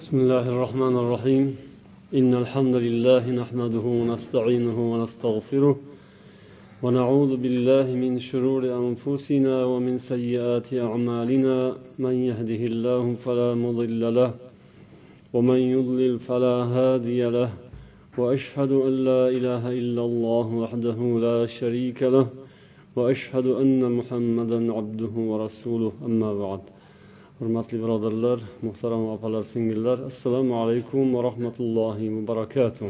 بسم الله الرحمن الرحيم إن الحمد لله نحمده ونستعينه ونستغفره ونعوذ بالله من شرور أنفسنا ومن سيئات أعمالنا من يهده الله فلا مضل له ومن يضلل فلا هادي له وأشهد أن لا إله إلا الله وحده لا شريك له وأشهد أن محمدا عبده ورسوله أما بعد. Hurmatli birodarlar, muhtaram opalar, singillar, assalomu alaykum va rahmatullohi va barakatuh.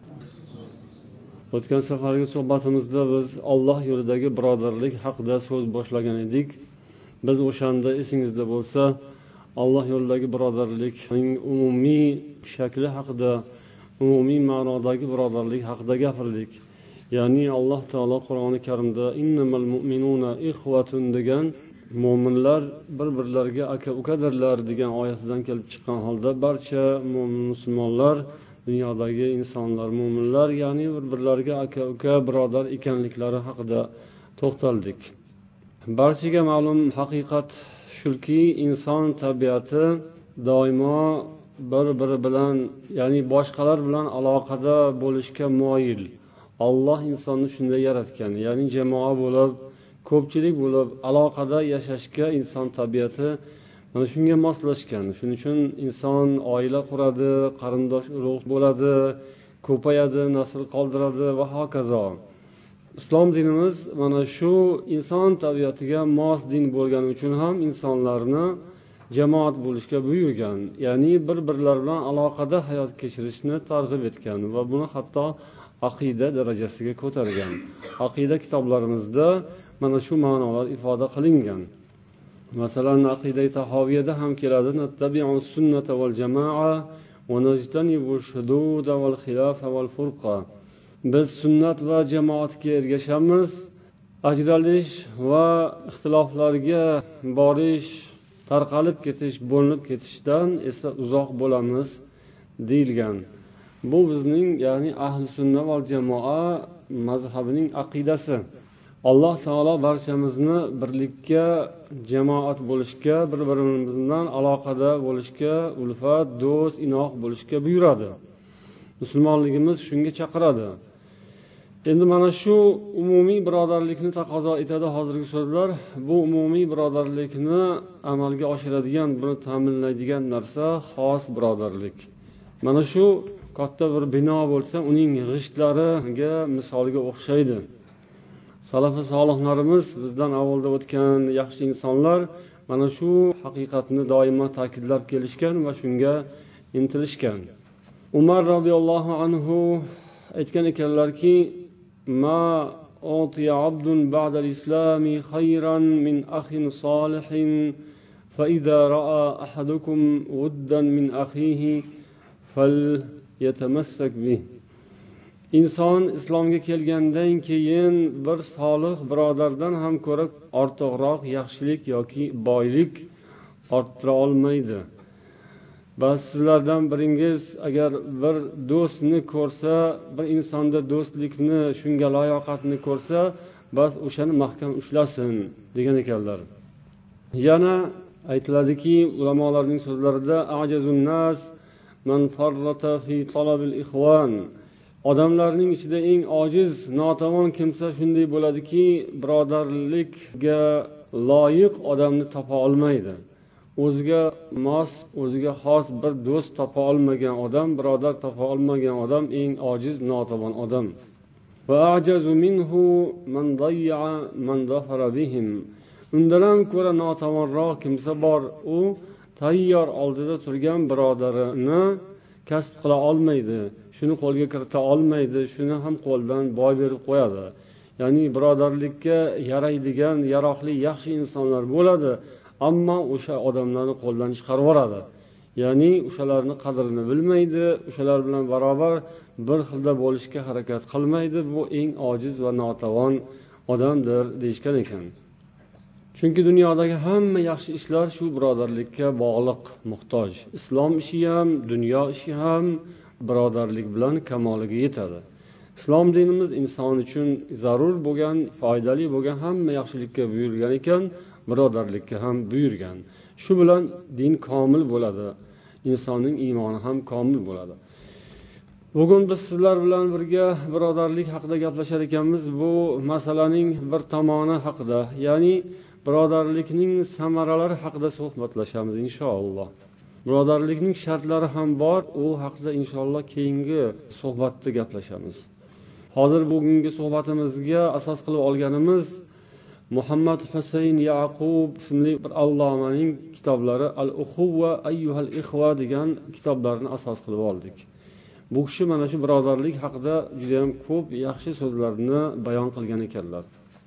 O'tgan safargi suhbatimizda biz Alloh yo'lidagi birodarlik haqida so'z boshlagan edik. Biz o'shanda esingizda bo'lsa, Alloh yo'lidagi birodarlikning umumiy shakli haqida, umumiy ma'nodagi birodarlik haqida gapirdik. Ya'ni Alloh taolo Qur'oni Karimda innamal mu'minuna ikhwatun degan mo'minlar bir-birlariga aka-ukadirlar degan oyatidan kelib chiqqan holda barcha mo'min musulmonlar, dunyodagi insonlar mo'minlar, ya'ni bir-birlariga aka-uka birodar ekanliklari haqida to'xtaldik. Barchaga ma'lum haqiqat shuki, inson tabiati doimo bir-biri bilan, ya'ni boshqalar bilan aloqada bo'lishga moyil. Alloh insonni shunday yaratgan, ya'ni jamoa bo'lib, ko'pchilik bo'lib aloqada yashashga inson tabiati mana shunga moslashgan. Shuning uchun inson oila quradi, qarindosh urug' bo'ladi, ko'payadi, nasl qoldiradi va hokazo. Islom dinimiz mana shu inson tabiatiga mos din bo'lgani uchun ham insonlarni jamoat bo'lishga buyurgan, ya'ni bir-birlari bilan aloqada hayot kechirishni targ'ib etgan va buni hatto aqida darajasiga ko'targan. Aqida kitoblarimizda mana shu ma'nolar ifoda qilingan. Masalan, aqida-i tahoviyada ham keladi: nattabi'u sunnata val jamoa va najtanibu shududa val xilafa val furqa. Biz sunnat va jamoatga ergashamiz, ajralish va ixtiloflarga borish, tarqalib ketish, bo'linib ketishdan esa uzoq bo'lamiz deyilgan. Bu bizning, ya'ni ahli sunna val jamoa mazhabining aqidasi. Alloh taolo barchamizni birlikka, jamoat bo'lishga, bir-birimiz bilan aloqada bo'lishga, ulfat, do'st, inoq bo'lishga buyuradi. Musulmonligimiz shunga chaqiradi. Endi mana shu umumiy birodarlikni taqozo etadi hozirgi so'zlar. Bu umumiy birodarlikni amalga oshiradigan, buni ta'minlaydigan narsa xos birodarlik. Mana shu katta bir bino bo'lsa, uning g'ishtlariga, misoliga o'xshaydi. Salafi solihlarimiz, bizdan avvalda o'tgan yaxshi insonlar mana shu haqiqatni doimo ta'kidlab kelishgan va shunga intilishgan. Umar radhiyallohu anhu aytgan ekanlarki: "Ma utiya abdun ba'da al-islami khayran min akhin solihin fa idza ra'a ahadukum wuddan min akhihi falyatamassak bih." Inson islomga kelgandan keyin bir solih birodardan ham ko'ra ortiqroq yaxshilik yoki boylik orttira olmaydi. Bas sizlardan biringiz agar bir do'stni ko'rsa, bir insonda do'stlikni, shunga layoqatni ko'rsa, bas o'shani mahkam ushlasin degan ekanlar. Yana aytiladiki, ulamolarning so'zlarida ajazun nas man farrata fi talabil ikhwan. Odamlarning ichida eng ojiz, notavon kimsa shunday bo'ladiki, birodarlikka loyiq odamni topa olmaydi. O'ziga mos, o'ziga xos bir do'st topa olmagan odam, birodar topa olmagan odam eng ojiz, notavon odam. Va ajazu minhu man dayya man zafara bihim. Undan ham ko'ra notavonroq kimsa bor, u tayyor oldida turgan birodarini kasb qila olmaydi, shuni qo'lga kirita olmaydi, shuni ham qo'ldan boy berib qo'yadi. Ya'ni birodarlikka yaraydigan, yaroqli, yaxshi insonlar bo'ladi, ammo o'sha odamlarni qo'ldan chiqarib yuboradi. Ya'ni o'shalarni qadrini bilmaydi, o'shalar bilan barobar bir xilda bo'lishga harakat qilmaydi. Bu eng ojiz va notavon odamdir deyishgan ekan. Chunki dunyodagi hamma yaxshi ishlar shu birodarlikka bog'liq, muhtoj. Islom ishi ham, dunyo ishi ham birodarlik bilan kamoliga yetadi. Islom dinimiz inson uchun zarur bo'lgan, foydali bo'lgan hamma yaxshilikka buyurgan ekan, birodarlikka ham buyurgan. Shu bilan din komil bo'ladi. insonning iymoni ham komil bo'ladi. Bugun biz sizlar bilan birga birodarlik haqida gaplashar ekanmiz. Bu masalaning bir tomoni haqida, ya'ni birodarlikning samaralari haqida suhbatlashamiz inshaalloh. Birodarlikning shartlari ham bor, u haqida inshaalloh keyingi suhbatda gaplashamiz. Hozir bugungi suhbatimizga asos qilib olganimiz Muhammad Husayn Yaqub ismli bir allomaning kitoblari Al-Ukhuwa ayyuhal ikhwa degan kitoblarni asos qilib oldik. Bu kishi mana shu birodarlik haqida juda ham ko'p yaxshi so'zlarni bayon qilgan ekanlar.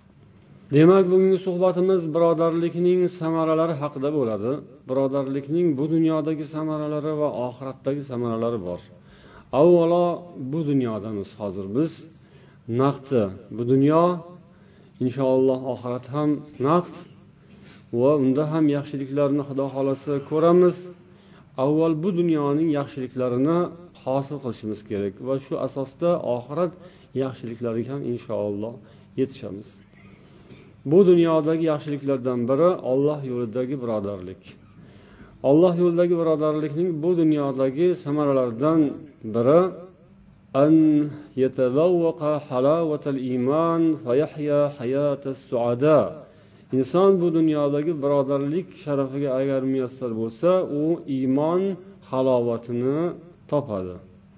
Demak, bugungi suhbatimiz birodarlikning samaralari haqida bo'ladi. Birodarlikning bu dunyodagi samaralari va oxiratdagi samaralari bor. Avvalo bu dunyodamiz hozir biz. Naqdi bu dunyo, inshaalloh oxirat ham naqd va unda ham yaxshiliklarni Xudo xolasa ko'ramiz. Avval bu dunyoning yaxshiliklarini hosil qilishimiz kerak va shu asosda oxirat yaxshiliklariga ham inshaalloh yetishamiz. Bu dunyodagi yaxshiliklardan biri Alloh yo'lidagi birodarlik. Alloh yo'lidagi birodarlikning bu dunyodagi samaralaridan biri an yatazawwaqa halawatal iman fa yahya hayatas suada. Inson bu dunyodagi birodarlik sharafiga agar muyassar bo'lsa, u iymon halovatini topadi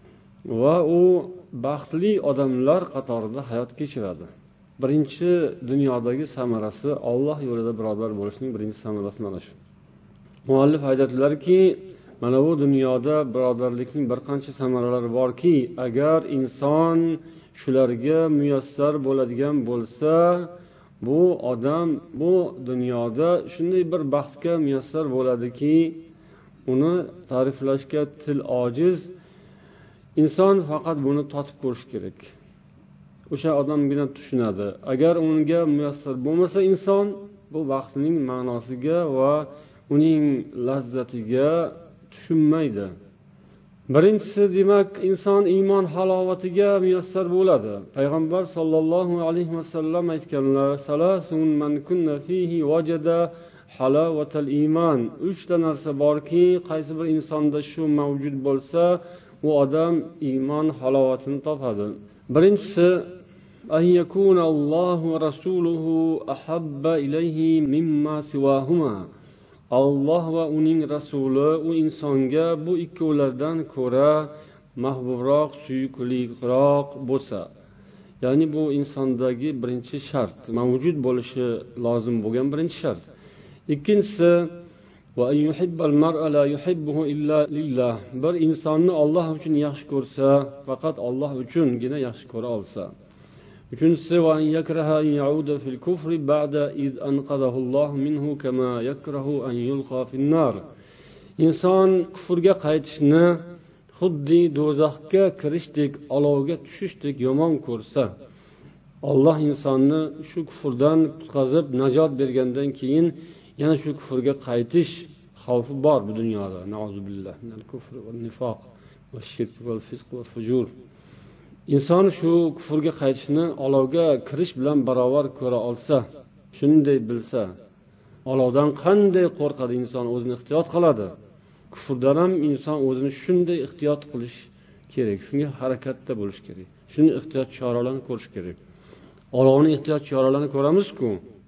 va u baxtli odamlar qatorida hayot kechiradi. Birinchi dunyodagi samarasi Alloh yo'lida birodar bo'lishning birinchi samarasi mana shu. Muallif aytadilarki, mana bu dunyoda birodarlikning bir qancha samaralari borki, agar inson shularga muyassar bo'ladigan bo'lsa, bu odam bu dunyoda shunday bir baxtga muyassar bo'ladiki, uni ta'riflashga til ojiz. Inson faqat buni totib ko'rish kerak. O'sha odamgina tushunadi. Agar unga muyassar bo'lmasa inson, bu baxtning ma'nosiga va uning lazzatiga tushunmaydi. Birinchisi, demak, inson iymon halovatiga muyassar bo'ladi. Payg'ambar sollallohu alayhi vasallam aytganlar: "Salasun man kunna fihi wajada halawatal iman." 3 ta narsa borki, qaysi bir insonda shu mavjud bo'lsa, u odam iymon halovatini topadi. Birinchisi, an yakuna Allohu va rasuluhu ahabba ilayhi mimma siwahuma. Alloh va uning rasuli u insonga bu ikkovlardan ko'ra mahbubroq, suyukliroq bo'lsa. Ya'ni bu insondagi birinchi shart, mavjud bo'lishi lozim bo'lgan birinchi shart. Ikkinchisi, va an yuhibbal mar'a la yuhibbuhu illa lillah. Bir insonni Alloh uchun yaxshi ko'rsa, faqat Alloh uchungina yaxshi ko'ra olsa. Uchinchisi, va an yakraha an yauda fil kufri ba'da id anqadahu Alloh minhu kama yakrahu an yulqa fin nar. Inson kufrga qaytishni xuddi do'zaxga kirishdek, olovga tushishdek yomon ko'rsa, Alloh insonni shu kufrdan qutqazib najot bergandan keyin yana shu kufrga qaytish xavfi bor bu dunyoda. Nauzubillah minal kufri val nifoq va shirk val fisq va fujur. Inson shu kufrga qaytishni olovga kirish bilan barobar ko'ra olsa, shunday bilsa, olovdan qanday qo'rqadi inson, o'zini ehtiyot qiladi. Kufrdan ham inson o'zini shunday ehtiyot qilish kerak, shunga harakatda bo'lish kerak. Shuni ehtiyot choralarini ko'rish kerak. Olovni ehtiyot choralarini ko'ramiz-ku.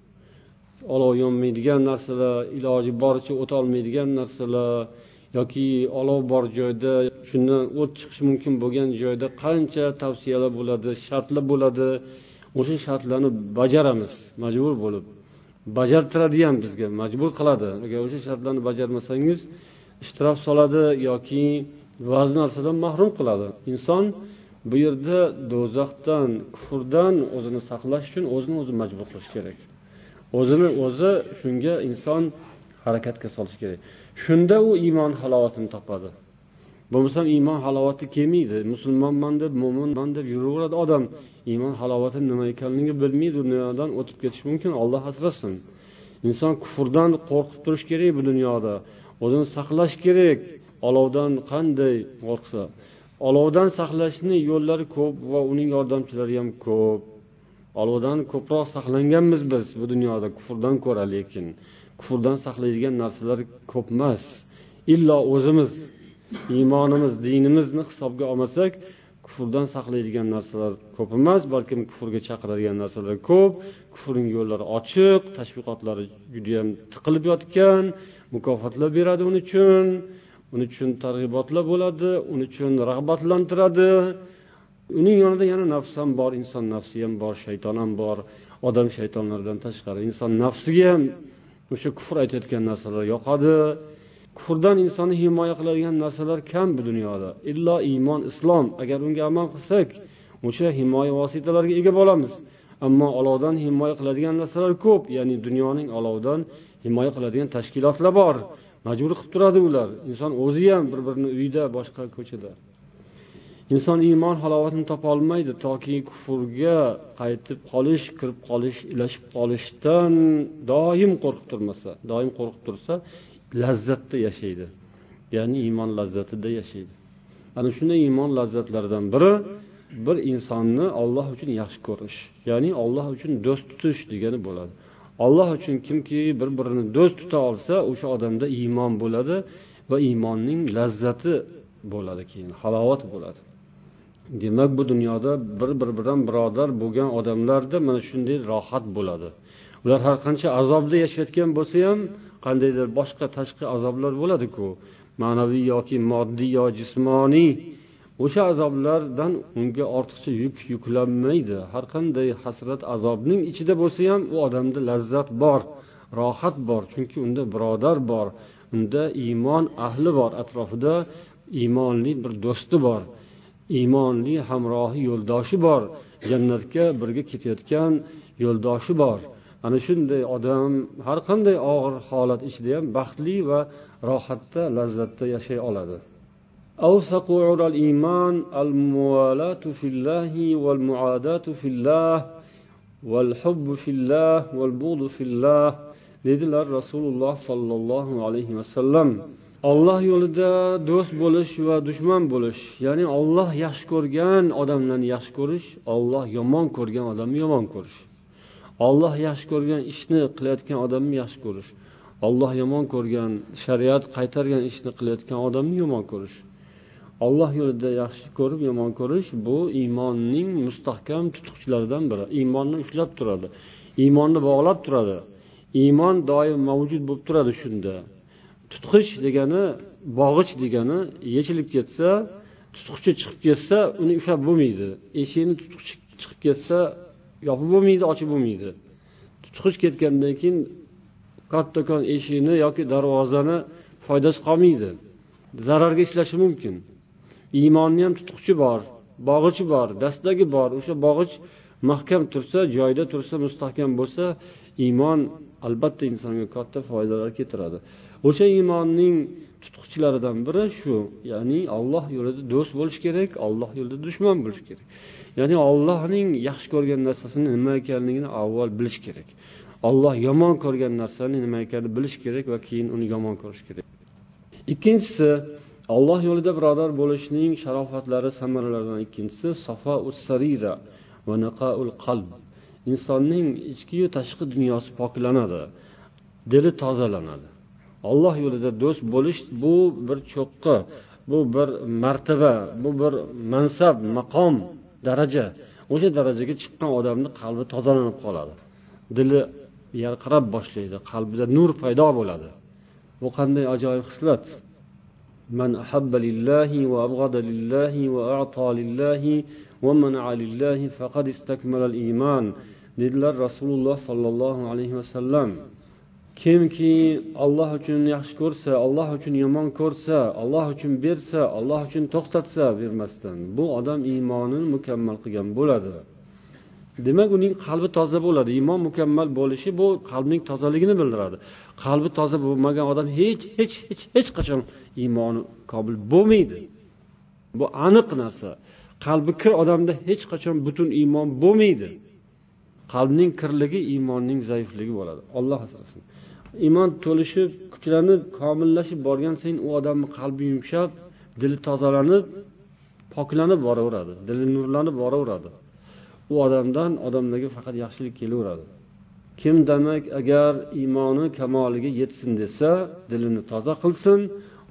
Olov yonmaydigan narsalar, iloji boricha o't olmaydigan narsalar yoki olov bor joyda, shundan o't chiqishi mumkin bo'lgan joyda qancha tavsiyalar bo'ladi, shartlar bo'ladi. O'sha shartlarni bajaramiz majbur bo'lib. Bajartiradi ham bizga, majbur qiladi. Agar o'sha shartlarni bajarmasangiz, ishtirof soladi yoki ba'zi narsadan mahrum qiladi. Inson bu yerda do'zaxdan, kufrdan o'zini saqlash uchun o'zini o'zi majbur qilish kerak. O'zini o'zi shunga inson harakatga solish kerak. Shunda u iymon halovatini topadi. Bo'lmasam iymon halovati kelmaydi. Musulmonman deb, mo'minman deb yuraveradi odam. Iymon halovati nima ekanligini bilmay dunyodan o'tib ketish mumkin. Alloh asrasin. Inson kufrdan qo'rqib turish kerak bu dunyoda. O'zini saqlash kerak. Olovdan qanday qo'rqsa. Olovdan saqlashning yo'llari ko'p va uning yordamchilari ham ko'p. Olovdan ko'proq saqlanganmiz biz bu dunyoda kufrdan ko'ra, lekin kufrdan saqlaydigan narsalar ko'p emas. Illo o'zimiz iymonimiz, dinimizni hisobga olmasak, kufrdan saqlaydigan narsalar ko'p emas, balkim kufrga chaqiradigan narsalar ko'p. Kufrning yo'llari ochiq, tashviqotlari juda ham tiqilib yotgan, mukofotlar beradi uning uchun targ'ibotlar bo'ladi, uning uchun rag'batlantiradi. Uning yonida yana nafs ham bor, inson nafsi ham bor, shayton ham bor. Odam shaytonlardan tashqari inson nafsiga ham o'sha kufr aytayotgan narsalar yoqadi. Kufrdan insonni himoya qiladigan narsalar kam bu dunyoda. Illo iymon, islom. Agar unga amal qilsak, o'sha himoya vositalariga ega bo'lamiz. Ammo olovdan himoya qiladigan narsalar ko'p. Ya'ni dunyoning olovdan himoya qiladigan tashkilotlar bor. Majbur qilib turadi ular. Inson o'zi ham bir-birini uyida, boshqa ko'chada. Inson iymon halovatini topa olmaydi toki kufrga qaytib qolish, kirib qolish, ilashib qolishdan doim qo'rqib turmasa, doim qo'rqib tursa, lazzatda yashaydi. Ya'ni iymon lazzatida yashaydi. Ana shunday iymon lazzatlaridan biri bir insonni Alloh uchun yaxshi ko'rish, ya'ni Alloh uchun do'st tutish degani bo'ladi. Alloh uchun kimki bir-birini do'st tuta olsa, o'sha odamda iymon bo'ladi va iymonning lazzati bo'ladi, keyin halovat bo'ladi. Demak, bu dunyoda bir-biri bilan birodar bo'lgan odamlarda mana shunday rohat bo'ladi. Ular har qancha azobda yashayotgan bo'lsa ham, qandaydir boshqa tashqi azoblar bo'ladi-ku, ma'naviy yoki moddiy yo jismoniy, o'sha azoblardan unga ortiqcha yuklanmaydi. Har qanday hasrat azobning ichida bo'lsa ham, u odamda lazzat bor, rohat bor, chunki unda birodar bor, unda iymon ahli bor, atrofida iymonli bir do'sti bor, iymonli hamrohi yo'ldoshi bor, jannatga birga ketayotgan yo'ldoshi bor. Ana shunday odam har qanday og'ir holat ichida ham baxtli va rohatda, lazzatda yashay oladi. Awsaqu al-iman al-muwalatu fillahi wal muadatu fillah wal hubbu fillah wal bughdu fillah dedilar Rasululloh sallallohu alayhi vasallam. Alloh yo'lida do'st bo'lish va dushman bo'lish, ya'ni Alloh yaxshi ko'rgan odamlarni yaxshi ko'rish, Alloh yomon ko'rgan odamni yomon ko'rish. Alloh yaxshi ko'rgan ishni qilayotgan odamni yaxshi ko'rish. Alloh yomon ko'rgan, shariat qaytargan ishni qilayotgan odamni yomon ko'rish. Alloh yo'lida yaxshi ko'rib yomon ko'rish bu iymonning mustahkam tutqichlaridan biri. Iymonni ushlab turadi. Iymonni bog'lab turadi. Iymon doim mavjud bo'lib turadi shunda. Tutqich degani, bog'ich degani yechilib ketsa, tutqichi chiqib ketsa, uni ushlab bo'lmaydi. Eshikni tutqich chiqib ketsa, yopib bo'lmaydi, ochib bo'lmaydi. Tutqich ketgandan keyin kattakon eshikni yoki darvozani foydasi qolmaydi. Zararga ishlashi mumkin. Iymonning ham tutqichi bor, bog'ichi bor, dastagi bor. O'sha bog'ich mahkam tursa, joyida tursa, mustahkam bo'lsa, iymon albatta insonga katta foydalar keltiradi. O'sha iymonning tutqichlaridan biri shu, ya'ni Alloh yo'lida do'st bo'lish kerak, Alloh yo'lida dushman bo'lish kerak. Ya'ni Allohning yaxshi ko'rgan narsasini nima ekanligini avval bilish kerak. Alloh yomon ko'rgan narsani nima ekanini bilish kerak va keyin uni yomon ko'rish kerak. Ikkinchisi, Alloh yo'lida birodar bo'lishning sharofatlari, samaralaridan ikkinchisi safo'us sarira va naqaul qalb. Insonning ichki va tashqi dunyosi poklanadi, dili tozalanadi. Alloh yo'lida do'st bo'lish bu bir cho'qqi, bu bir martaba, bu bir mansab, maqom, daraja. O'sha darajaga chiqqan odamning qalbi tozalanib qoladi. Dili yarqirab boshlaydi, qalbida nur paydo bo'ladi. Bu qanday ajoyib xislat. Man ahabba lillahi va abghada lillahi va a'ta lillahi va mana'a lillahi faqad istakmala al-iman. Dedilar Rasululloh sallallohu alayhi vasallam. Kimki Alloh uchun yaxshi ko'rsa, Alloh uchun yomon ko'rsa, Alloh uchun bersa, Alloh uchun to'xtatsa bermasdan, bu odam iymonini mukammal qilgan bo'ladi. Demak, uning qalbi toza bo'ladi. Iymon mukammal bo'lishi bu qalbning tozaligini bildiradi. Qalbi toza bo'lmagan odam hech qachon iymoni qobil bo'lmaydi. Bu aniq narsa. Qalbi kir odamda hech qachon butun iymon bo'lmaydi. Qalbning kirligi iymonning zaifligi bo'ladi. Alloh asrasin. Iymon to'lishib, kuchlanib, komillashib borgan sayin u odamning qalbi yumshab, dili tozalanib, poklanib boraveradi, dili nurlanib boraveradi. U odamdan odamlarga faqat yaxshilik kelaveradi. Kim demak agar iymoni kamoliga yetsin desa, dilini toza qilsin,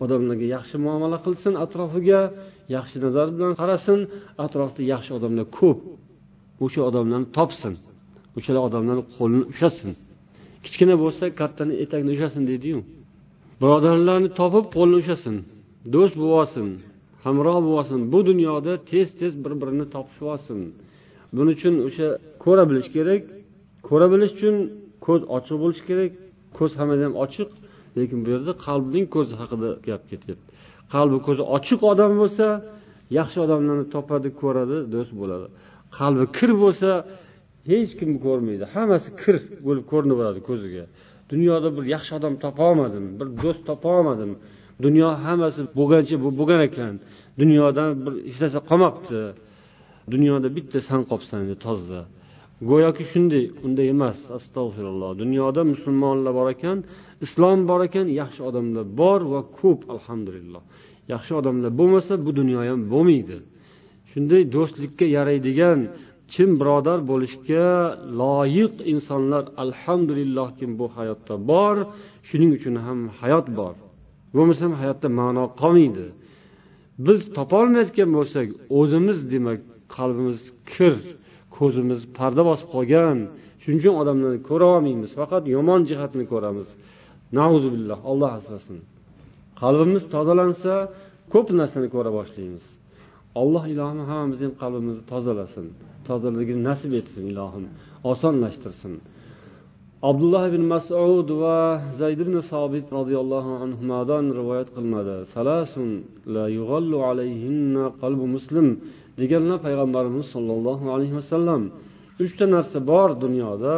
odamlarga yaxshi muomala qilsin, atrofiga yaxshi nazar bilan qarasin, atrofda yaxshi odamlar ko'p. O'sha odamlarni topsin, o'sha odamlarning qo'lini ushlasin. Kichkina bo'lsa kattani etagini ushlasin deydi-yu. Birodarlarni topib qo'lini ushlasin, do'st bo'lsin, hamroh bo'lsin. Bu dunyoda tez-tez bir-birini topishib olsin. Buning uchun o'sha ko'ra bilish kerak. Ko'ra bilish uchun ko'z ochiq bo'lish kerak. Ko'z hammadan ham ochiq, lekin bu yerda qalbning ko'zi haqida gap ketyapti. Qalbi ko'zi ochiq odam bo'lsa, yaxshi odamlarni topadi, ko'radi, do'st bo'ladi. Qalbi kir bo'lsa, hech kimni ko'rmaydi. Hammasi kir bo'lib ko'rinib boradi ko'ziga. Dunyoda bir yaxshi odam topa olmadim, bir do'st topa olmadim. Dunyo hammasi bo'lgancha bo'lgan ekan. Dunyodan bir hech narsa qolmabdi. Dunyoda bitta san qolsan edi toza. Go'yoki shunday, unday emas. Astag'firulloh. Dunyoda musulmonlar bor ekan, islom bor ekan, yaxshi odamlar bor va ko'p, alhamdulillah. Yaxshi odamlar bo'lmasa, bu dunyo ham bo'lmaydi. Shunday do'stlikka yaraydigan, chin birodar bo'lishga loyiq insonlar alhamdulillah kim bu hayotda bor. Shuning uchun ham hayot bor. Bo'lmasa hayotda ma'no qolmaydi. Biz topolmayotgan bo'lsak, o'zimiz demak qalbimiz kir, ko'zimiz parda bosib qolgan. Shuning uchun odamlarni ko'ra olmaymiz, faqat yomon jihatni ko'ramiz. Nauzubillah, Alloh asrasin. Qalbimiz tozalansa, ko'p narsani ko'ra boshlaymiz. Alloh ilohim hammamizning qalbimizni tozalasin. Tozaligini nasib etsin ilohim, osonlashtirsin. Abdullah ibn Mas'ud va Zayd ibn Sabit radhiyallohu anhumadan rivoyat qilinadi. Salasun la yughallu alayhinna qalbu muslim deganlar payg'ambarimiz sollallohu alayhi vasallam. 3 ta narsa bor dunyoda.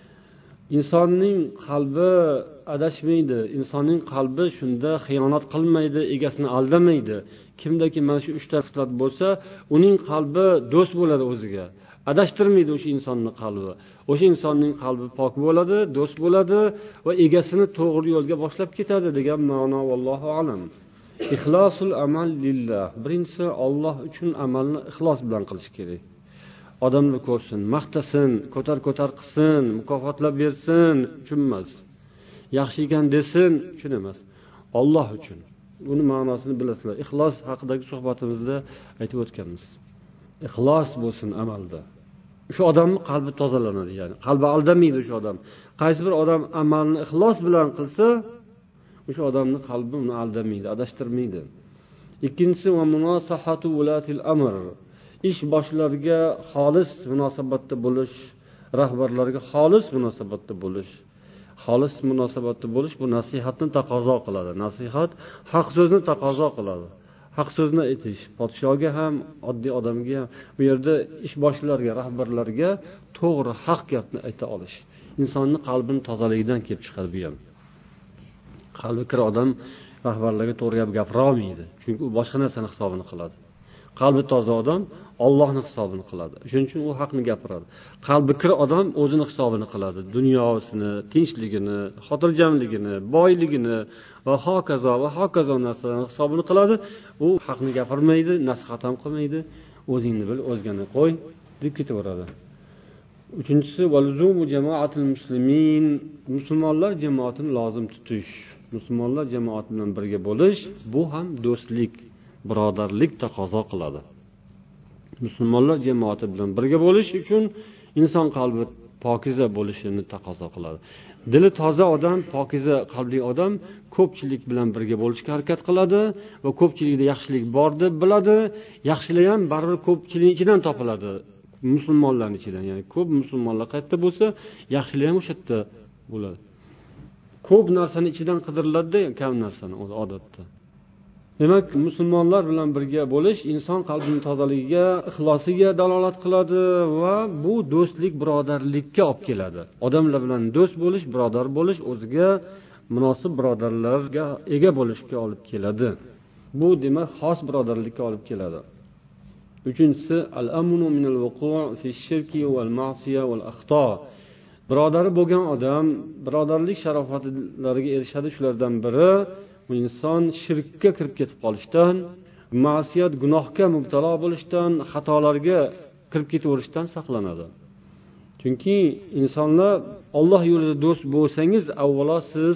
Insonning qalbi adashmaydi, insonning qalbi shunda xiyonat qilmaydi, egasini aldamaydi. Kimdaki mana shu 3 ta xislat bo'lsa, uning qalbi do'st bo'ladi o'ziga. Adashtirmaydi o'sha insonning qalbi. O'sha insonning qalbi pok bo'ladi, do'st bo'ladi va egasini to'g'ri yo'lga boshlab ketadi degan ma'no vallohu alam. Ixlosul amal lillah. Birinchisi Alloh uchun amalni ixlos bilan qilish kerak. Odamlar ko'rsin, maqtasin, ko'tar qilsin, mukofotlab bersin uchun emas. Yaxshi ekan desin uchun emas. Alloh uchun. Buni ma'nosini bilasizlar. Ixlos haqidagi suhbatimizda aytib o'tganmiz. Ixlos bo'lsin amalda. Shu odamning qalbi tozalanadi, ya'ni qalbi aldamaydi o'sha odam. Qaysi bir odam amalni ixlos bilan qilsa, o'sha odamning qalbi uni aldamaydi, adashtirmaydi. Ikkinchisi va munosahatu ulatil amr. Ish boshlariga xolis munosabatda bo'lish, rahbarlarga xolis munosabatda bo'lish. Xolis munosabatda bo'lish bu nasihatni taqozo qiladi. Nasihat haq so'zni taqozo qiladi. Haq so'zni aytish, podshoga ham, oddiy odamga ham, bu yerda ish boshlariga, rahbarlarga to'g'ri haq gapni ayta olish. Insonning qalbini tozaligidan kelib chiqadi bu ham. Qalbi kir odam rahbarlarga to'g'ri gap gapira olmaydi, chunki u boshqa narsani hisobini qiladi. Qalbi toza odam Allohning hisobini qiladi. Shuning uchun u haqni gapiradi. Qalbi kir odam o'zini hisobini qiladi. Dunyosini, tinchligini, xotirjamligini, boyligini va hokazo narsalarning hisobini qiladi. U haqni gapirmaydi, nasihat ham qilmaydi. O'zingni bil, o'zgani qo'y deb ketaveradi. Uchinchisi valzumu jamaatul muslimin. Musulmonlar jamoatini lozim tutish. Musulmonlar jamoat bilan birga bo'lish, bu ham do'stlik, birodarlik taqozo qiladi. Musulmonlar jamoati bilan birga bo'lish uchun inson qalbi pokiza bo'lishini taqozo qiladi. Dili toza odam, pokiza qalbli odam ko'pchilik bilan birga bo'lishga harakat qiladi va ko'pchilikda yaxshilik bor deb biladi. Yaxshilik ham baribir ko'pchilik ichidan topiladi. Musulmonlarning ichidan, ya'ni ko'p musulmonlar qayerda bo'lsa, yaxshilik ham o'sha yerda bo'ladi. Ko'p narsani ichidan qidiriladi, kam narsani odatda. Demak, musulmonlar bilan birga bo'lish inson qalbining tozaligiga, ixlosiga dalolat qiladi va bu do'stlik, birodarlikka olib keladi. Odamlar bilan do'st bo'lish, birodar bo'lish o'ziga munosib birodarlarga ega bo'lishga olib keladi. Bu demak xos birodarlikka olib keladi. Uchinchisi al-amnu minal wuqu' fi shirki wal ma'siya wal akhto. Birodari bo'lgan odam birodarlik sharofatlariga erishadi. Shulardan biri bu inson shirkka kirib ketib qolishdan, ma'siyat, gunohga mubtalo bo'lishdan, xatolarga kirib ketaverishdan saqlanadi. Chunki insonlar Alloh yo'lida do'st bo'lsangiz, avvalo siz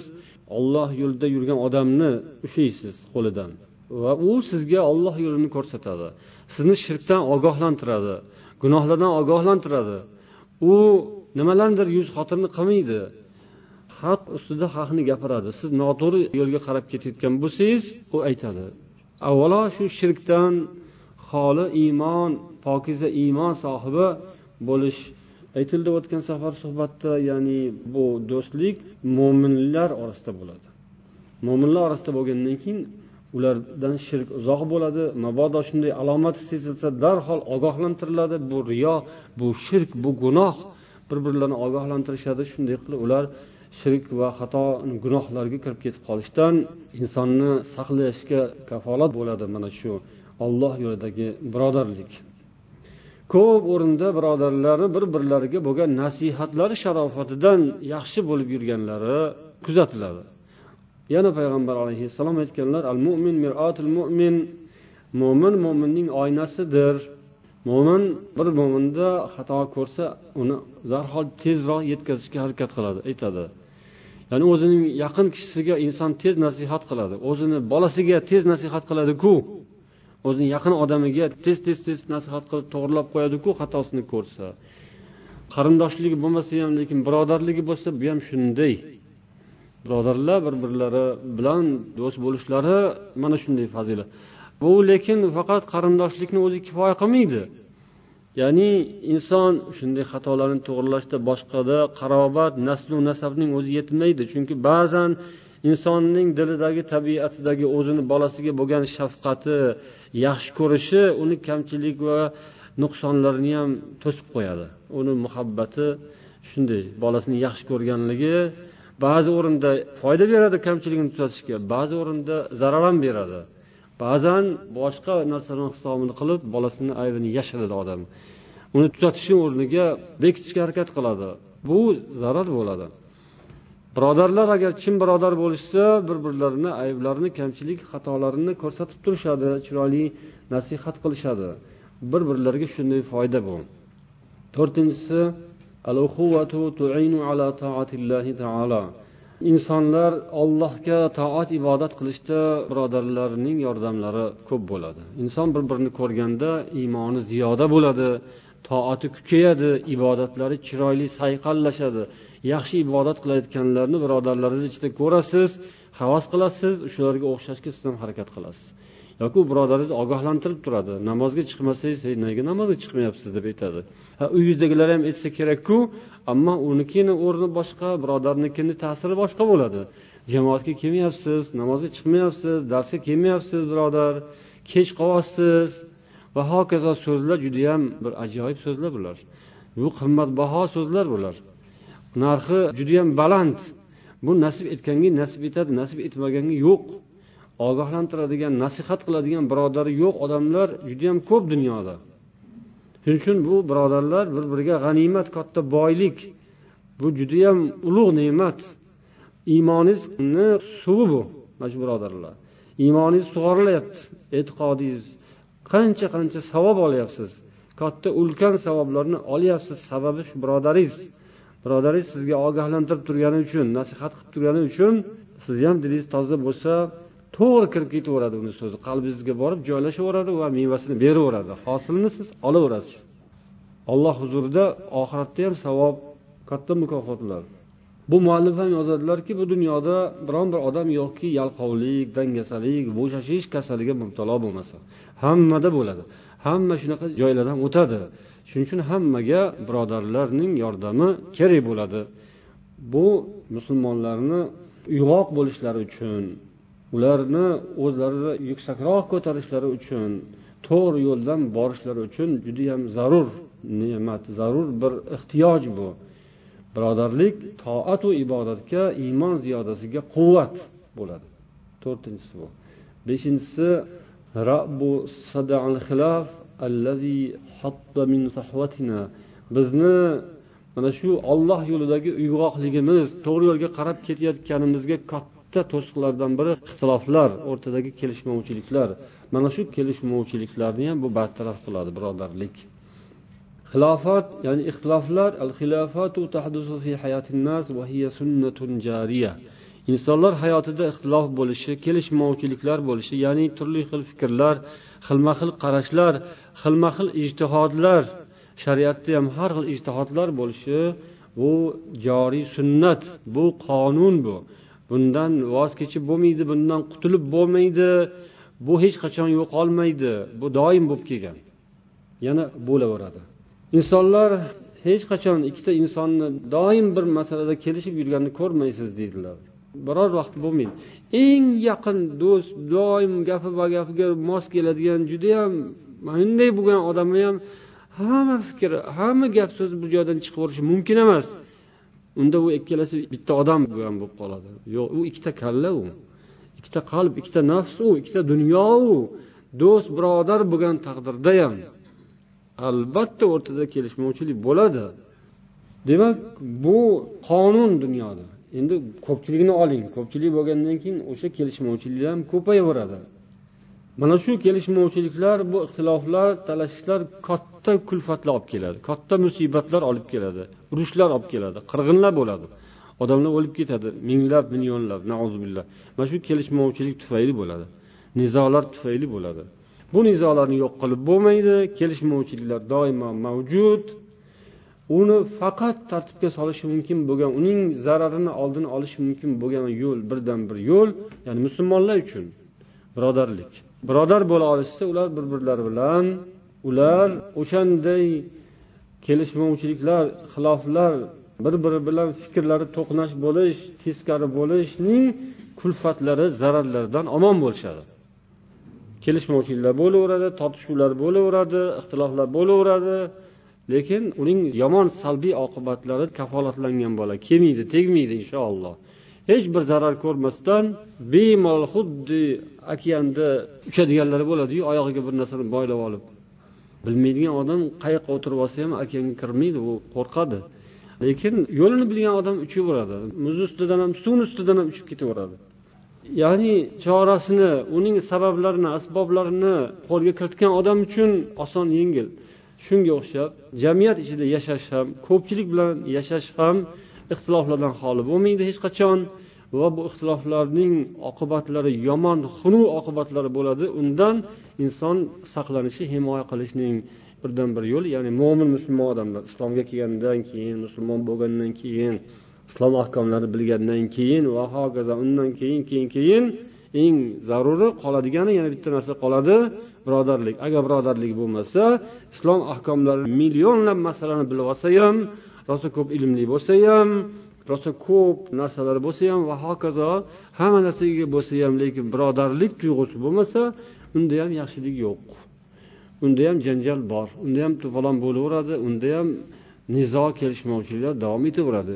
Alloh yo'lida yurgan odamni ushlaysiz qo'lidan va u sizga Alloh yo'lini ko'rsatadi. Sizni shirkdan ogohlantiradi, gunohlardan ogohlantiradi. U nimalardir yuz xotirni qilmaydi. Haq ustida haqni gapiradi. Siz noto'g'ri yo'lga qarab ketayotgan bo'lsangiz, u aytadi. Avvalo shu shirkdan xoli iymon, pokiza iymon sohibi bo'lish aytildi o'tgan safar suhbatda, ya'ni bu do'stlik mo'minlar orasida bo'ladi. Mo'minlar orasida bo'lgandan keyin ulardan shirk uzoq bo'ladi. Mabodo shunday alomat sezilsa, darhol ogohlantiriladi. Bu riyo, bu shirk, bu gunoh. Bir-birlarini ogohlantirishadi. Shunday qilib ular shirk va xato gunohlarga kirib ketib qolishdan insonni saqlashga kafolat bo'ladi. Mana shu Alloh yo'lidagi birodarlik. Ko'p o'rinda birodarlari bir-birlariga bo'lgan nasihatlari sharofatidan yaxshi bo'lib yurganlari kuzatiladi. Yana payg'ambar alayhissalom aytganlar: "Al-mu'min mir'atul mu'min." Mo'min mo'minning oynasidir. Mo'min bir mo'minda xato ko'rsa, uni darhol tezroq yetkazishga harakat qiladi, aytadi. Ya'ni o'zining yaqin kishisiga inson tez nasihat qiladi. O'zini bolasiga tez nasihat qiladi-ku. O'zining yaqin odamiga tez nasihat qilib to'g'rilab qo'yadi-ku, xatosini ko'rsa. Qarindoshligi bo'lmasa ham, lekin birodarligi bo'lsa, bu ham shunday. Birodarlar bir-birlari bilan do'st bo'lishlari mana shunday fazilat. Bu lekin faqat qarindoshlikni o'zi kifoya qilmaydi. Ya'ni inson shunday xatolarni to'g'rilashda boshqada qarobat, nasl va nasabning o'zi yetmaydi. Chunki ba'zan insonning dilidagi, tabiatidagi o'zini bolasiga bo'lgan shafqati, yaxshi ko'rishi uni kamchilik va nuqsonlarini ham to'sib qo'yadi. Uni muhabbati shunday, bolasini yaxshi ko'rganligi ba'zi o'rinda foyda beradi kamchiligini tuzatishga, ba'zi o'rinda zarar ham beradi. Ba'zan boshqa narsalarni hisobini qilib bolasini aybini yashiradi odam. Uni tuzatish o'rniga bekitishga harakat qiladi. Bu zarar bo'ladi. Birodarlar agar chin birodar bo'lishsa, bir-birlarini ayblarini, kamchilik, xatolarini ko'rsatib turishadi, chiroyli nasihat qilishadi. Bir-birlariga shunday foyda bu. 4-inchisi al-ukhuwatu tu'inu ala ta'atillahi ta'ala. Insonlar Allohga toat ibodat qilishda birodarlarning yordamlari ko'p bo'ladi. Inson bir-birini ko'rganda iymoni ziyoda bo'ladi, toati kuchayadi, ibodatlari chiroyli sayqallashadi. Yaxshi ibodat qilayotganlarni birodarlaringiz ichida ko'rasiz, havas qilasiz, shularga o'xshashga siz ham harakat qilasiz. Yoki birodaringiz ogohlantirib turadi. Namozga chiqmasangiz, nega namozga chiqmayapsiz deb aytadi. Uyingizdagilar ham aytsa kerak-ku, ammo unikini o'rni boshqa, birodarnikining ta'siri boshqa bo'ladi. Jamoatga kelmayapsiz, namozga chiqmayapsiz, darsga kelmayapsiz, birodar, kech qolyapsiz va hokazo so'zlar juda ham bir ajoyib so'zlar bular. Bu qimmatbaho so'zlar bular. Narxi juda ham baland. Bu nasib etganga nasib etadi, nasib etmaganga yo'q. Ogohlantiradigan, nasihat qiladigan birodari yo'q odamlar juda ham ko'p dunyoda. Shuning uchun bu birodarlar bir-biriga g'animat, katta boylik. Bu juda ham ulug' ne'mat. Iymoningizni suvi bu, mana shu birodarlar. Iymoningiz sug'orilyapti, e'tiqodingiz qancha savob olyapsiz. Katta ulkan savoblarni olyapsiz. Sababi shu birodaringiz. Birodaringiz sizga ogohlantirib turgani uchun, nasihat qilib turgani uchun, siz ham dilingiz toza bo'lsa, to'g'ri kirib ketaveradi uning so'zi. Qalbingizga borib joylashaveradi va mevasini beraveradi. Hosilni siz olaverasiz. Alloh huzurida oxiratda ham savob, katta mukofotlar. Bu muallif ham yozadilarki, bu dunyoda biron bir odam yo'qki, yalqovlik, dangasalik, bo'shashish kasaliga mubtalo bo'lmasa. Hammada bo'ladi. Hamma shunaqa joylardan o'tadi. Shuning uchun hammaga birodarlarning yordami kerak bo'ladi. Bu musulmonlarni uyg'oq bo'lishlari uchun, ularni o'zlarini yuksakroq ko'tarishlari uchun, to'g'ri yo'ldan borishlari uchun juda ham zarur ne'mat, zarur bir ehtiyoj bu. Birodarlik toat va ibodatga, iymon ziyodasiga quvvat bo'ladi. 4-inchisi bu. 5-inchisi rabbu sad'al khilaf allazi hatta min sahwatina. Bizni mana shu Alloh yo'lidagi uyg'oqligimiz, to'g'ri yo'lga qarab ketayotganimizga katta to'siqlardan biri ixtiloflar, o'rtadagi kelishmovchiliklar. Mana shu kelishmovchiliklarni ham bu bartaraf qiladi birodarlik. Xilofat, ya'ni ixtiloflar, al-xilafatu tahdusu fi hayatin nas va hiya sunnatun jariya. insonlar hayotida ixtilof bo'lishi, kelishmovchiliklar bo'lishi, ya'ni turli xil fikrlar, xilma xil qarashlar, xilma xil ijtihodlar, shariatda ham har xil ijtihodlar bo'lishi, bu joriy sunnat, bu qonun, bu bundan voz kechib bo'lmaydi, bundan qutulib bo'lmaydi, bu hech qachon yo'qolmaydi, bu doim bo'lib kelgan, yana bo'laveradi. Insonlar hech qachon ikkita insonni doim bir masalada kelishib yurganini ko'rmaysiz deydilar. Biror vaqt bo'lmaydi. Eng yaqin do'st, doim gapiga mos keladigan, juda ham shunday bo'lgan odamni ham hamma fikr, hamma gap so'z bu joydan chiqib o'tishi mumkin emas. Unda u ikkalasi bitta odam bo'lib qoladi. Yo'q, u ikkita kalla, u ikkita qalb, ikkita nafs, u ikkita dunyo, u do'st, birodar bo'lgan taqdirda ham albatta o'rtada kelishmovchilik bo'ladi. Demak, bu qonun dunyoda. Endi ko'pchilikni oling. Ko'pchilik bo'lgandan keyin o'sha kelishmovchiliklar ham ko'payaveradi. Mana shu kelishmovchiliklar, bu ixtiloflar, talashishlar katta kulfatlar olib keladi. Katta musibatlar olib keladi. Urushlar olib keladi. Qirg'inlar bo'ladi. Odamlar o'lib ketadi, minglab, millionlab, na'uzubillah. Mana shu kelishmovchilik tufayli bo'ladi. Nizolar tufayli bo'ladi. Bu nizolarni yo'q qilib bo'lmaydi. Kelishmovchiliklar doimo mavjud. Uni faqat tartibga solishi mumkin bo'lgan, uning zararini oldini olish mumkin bo'lgan yo'l, birdan bir yo'l, ya'ni musulmonlar uchun birodarlik. Birodar bo'la olishsa, ular bir-birlari bilan, ular o'shanday kelishmovchiliklar, xiloflar, bir-biri bilan fikrlari to'qnash bo'lish, teskari bo'lishning kulfatlari, zararlaridan omon bo'lishadi. Kelishmovchiliklar bo'laveradi, tortishuvlar bo'laveradi, ixtiloflar bo'laveradi. Lekin uning yomon salbiy oqibatlari kafolatlangan bo'la, kelmaydi, tegmaydi inshaalloh. Hech bir zarar ko'rmasdan bemalol xuddi okeanda uchadiganlar bo'ladi-yu, oyog'iga bir narsani boylab olib. Bilmaydigan odam qayiqqa o'tirib olsa ham okeanga kirmaydi, u qo'rqadi. Lekin yo'lini bilgan odam uchaveradi. Muz ustidan ham, suv ustidan ham uchib ketaveradi. Ya'ni chorasini, uning sabablarini, asboblarini qo'lga kiritgan odam uchun oson, yengil. Shunga o'xshab, jamiyat ichida yashash ham, ko'pchilik bilan yashash ham ixtiloflardan xoli bo'lmaydi hech qachon, va bu ixtiloflarning oqibatlari yomon, xunuk oqibatlari bo'ladi. Undan inson saqlanishi, himoya qilishning birdan bir yo'li, ya'ni mo'min musulmon odamlar islomga kelgandan keyin, musulmon bo'lgandan keyin, islom ahkomlarini bilgandan keyin va hokazo, undan keyin eng zaruri qoladigani yana bitta narsa qoladi, birodarlik. Agar birodarlik bo'lmasa, islom ahkomlari millionlab masalani bilib olsa ham, rosa ko'p ilmli bo'lsa ham, rosa ko'p narsalar bo'lsa ham va hokazo hamma narsaga bo'lsa ham, lekin birodarlik tuyg'usi bo'lmasa, unda ham yaxshilik yo'q. Unda ham janjal bor, unda ham to'polon bo'laveradi, unda ham nizo, kelishmovchiliklar davom etaveradi.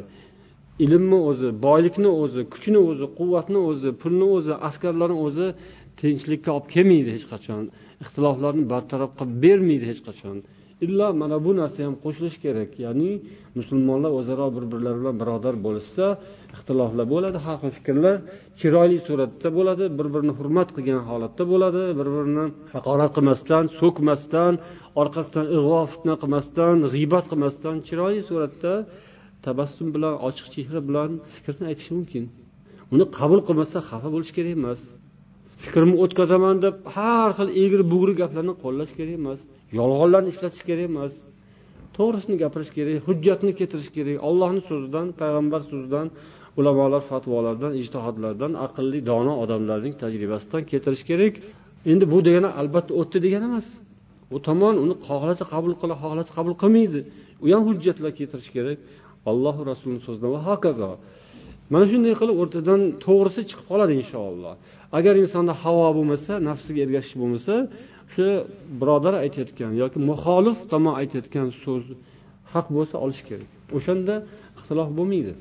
Ilmni o'zi, boylikni o'zi, kuchni o'zi, quvvatni o'zi, pulni o'zi, askarlarni o'zi tinchlikka olib kelmaydi hech qachon. Ixtiloflarni bartaraf qilib bermaydi hech qachon. Illa mana bu narsa ham qo'shilish kerak. Ya'ni musulmonlar o'zaro bir-birlari bilan birodar bo'lsa, ixtiloflar bo'ladi, har xil fikrlar chiroyli suratda bo'ladi, bir-birini hurmat qilgan holatda bo'ladi, bir-birini haqorat qilmasdan, so'kmasdan, orqasidan ig'vo fitna qilmasdan, g'iybat qilmasdan chiroyli suratda tabassum bilan, ochiq chehra bilan fikrni aytish mumkin. Uni qabul qilmasa xafa bo'lish kerak emas. Fikrimni o'tkazaman deb har xil egri-bug'ri gaplarni qo'llash kerak emas. Yolg'onlarni ishlatish kerak emas. To'g'risini gapirish kerak, hujjatni keltirish kerak. Allohning so'zidan, payg'ambar so'zidan, ulamolar fatvolaridan, ijtihodlardan, aqlli, dono odamlarning tajribasidan keltirish kerak. Endi bu degani albatta o'tdi degani emas. U tomon uni xohlasa qabul qila, xohlasa qabul qilmaydi. U ham hujjatlar keltirish kerak. Alloh va Rasulining so'zidan va hokazo. Mana shunday qilib o'rtadan to'g'risi chiqib qoladi inshaalloh. Agar insonda havo bo'lmasa, nafsiga ergashish bo'lmasa, o'sha birodar aytayotgan yoki muxolif tomon aytayotgan so'z haq bo'lsa olish kerak. O'shanda ixtilof bo'lmaydi.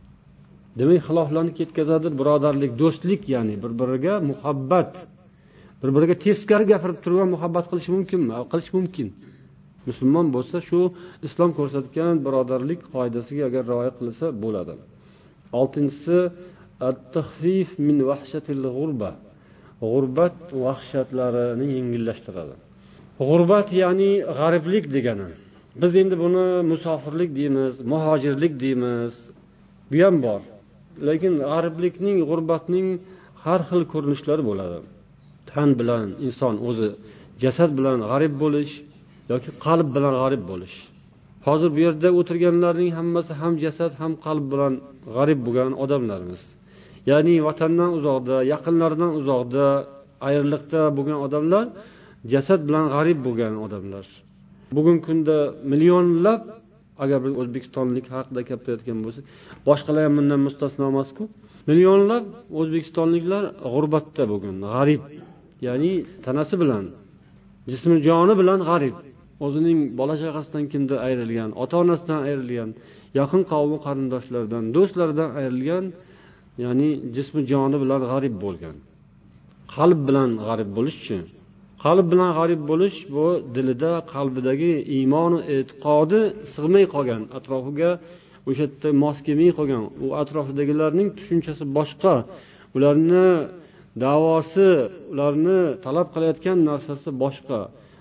Demak, xiloflarni ketkazadi birodarlik, do'stlik, ya'ni bir-biriga muhabbat. Bir-biriga teskari gapirib turib muhabbat qilish mumkinmi? Qilish mumkin. Musulmon bo'lsa, shu islom ko'rsatgan birodarlik qoidasiga agar rioya qilsa bo'ladi. 6-inchisi at-takhfif min wahshatil g'urba. G'urbat vahshatlarini yengillashtiradi. G'urbat ya'ni g'ariblik degani. Biz endi buni musofirlik deymiz, muhojirlik deymiz. Bu ham bor. lekin g'ariblikning, g'urbatning har xil ko'rinishlari bo'ladi. Tan bilan inson o'zi jasad bilan g'arib bo'lish yoki qalb bilan g'arib bo'lish. Hozir bu yerda o'tirganlarning hammasi ham jasad ham qalb bilan g'arib bo'lgan odamlarmiz. Ya'ni vatandan uzoqda, yaqinlaridan uzoqda, ayriliqda bo'lgan odamlar jasad bilan g'arib bo'lgan odamlar. Bugungi kunda millionlab, agar biz o'zbekistonlik haqida gapirayotgan bo'lsak, boshqalar ham bundan mustasno emas-ku. Millionlab o'zbekistonliklar g'urbatda bugun, g'arib. Ya'ni tanasi bilan, jismi joni bilan g'arib. O'zining bola chaqasidan kimdir ayrilgan, ota-onasidan ayrilgan, yaqin qavmi qarindoshlardan, do'stlaridan ayrilgan, ya'ni jismi joni bilan g'arib bo'lgan. Qalb bilan g'arib bo'lish-chi? Qalb bilan g'arib bo'lish bu dilida, qalbidagi iymon va e'tiqodi sig'may qolgan, atrofiga o'sha yerda mos kelmay qolgan. U atrofidagilarning tushunchasi boshqa, ularni da'vosi, ularni talab qilayotgan narsasi boshqa.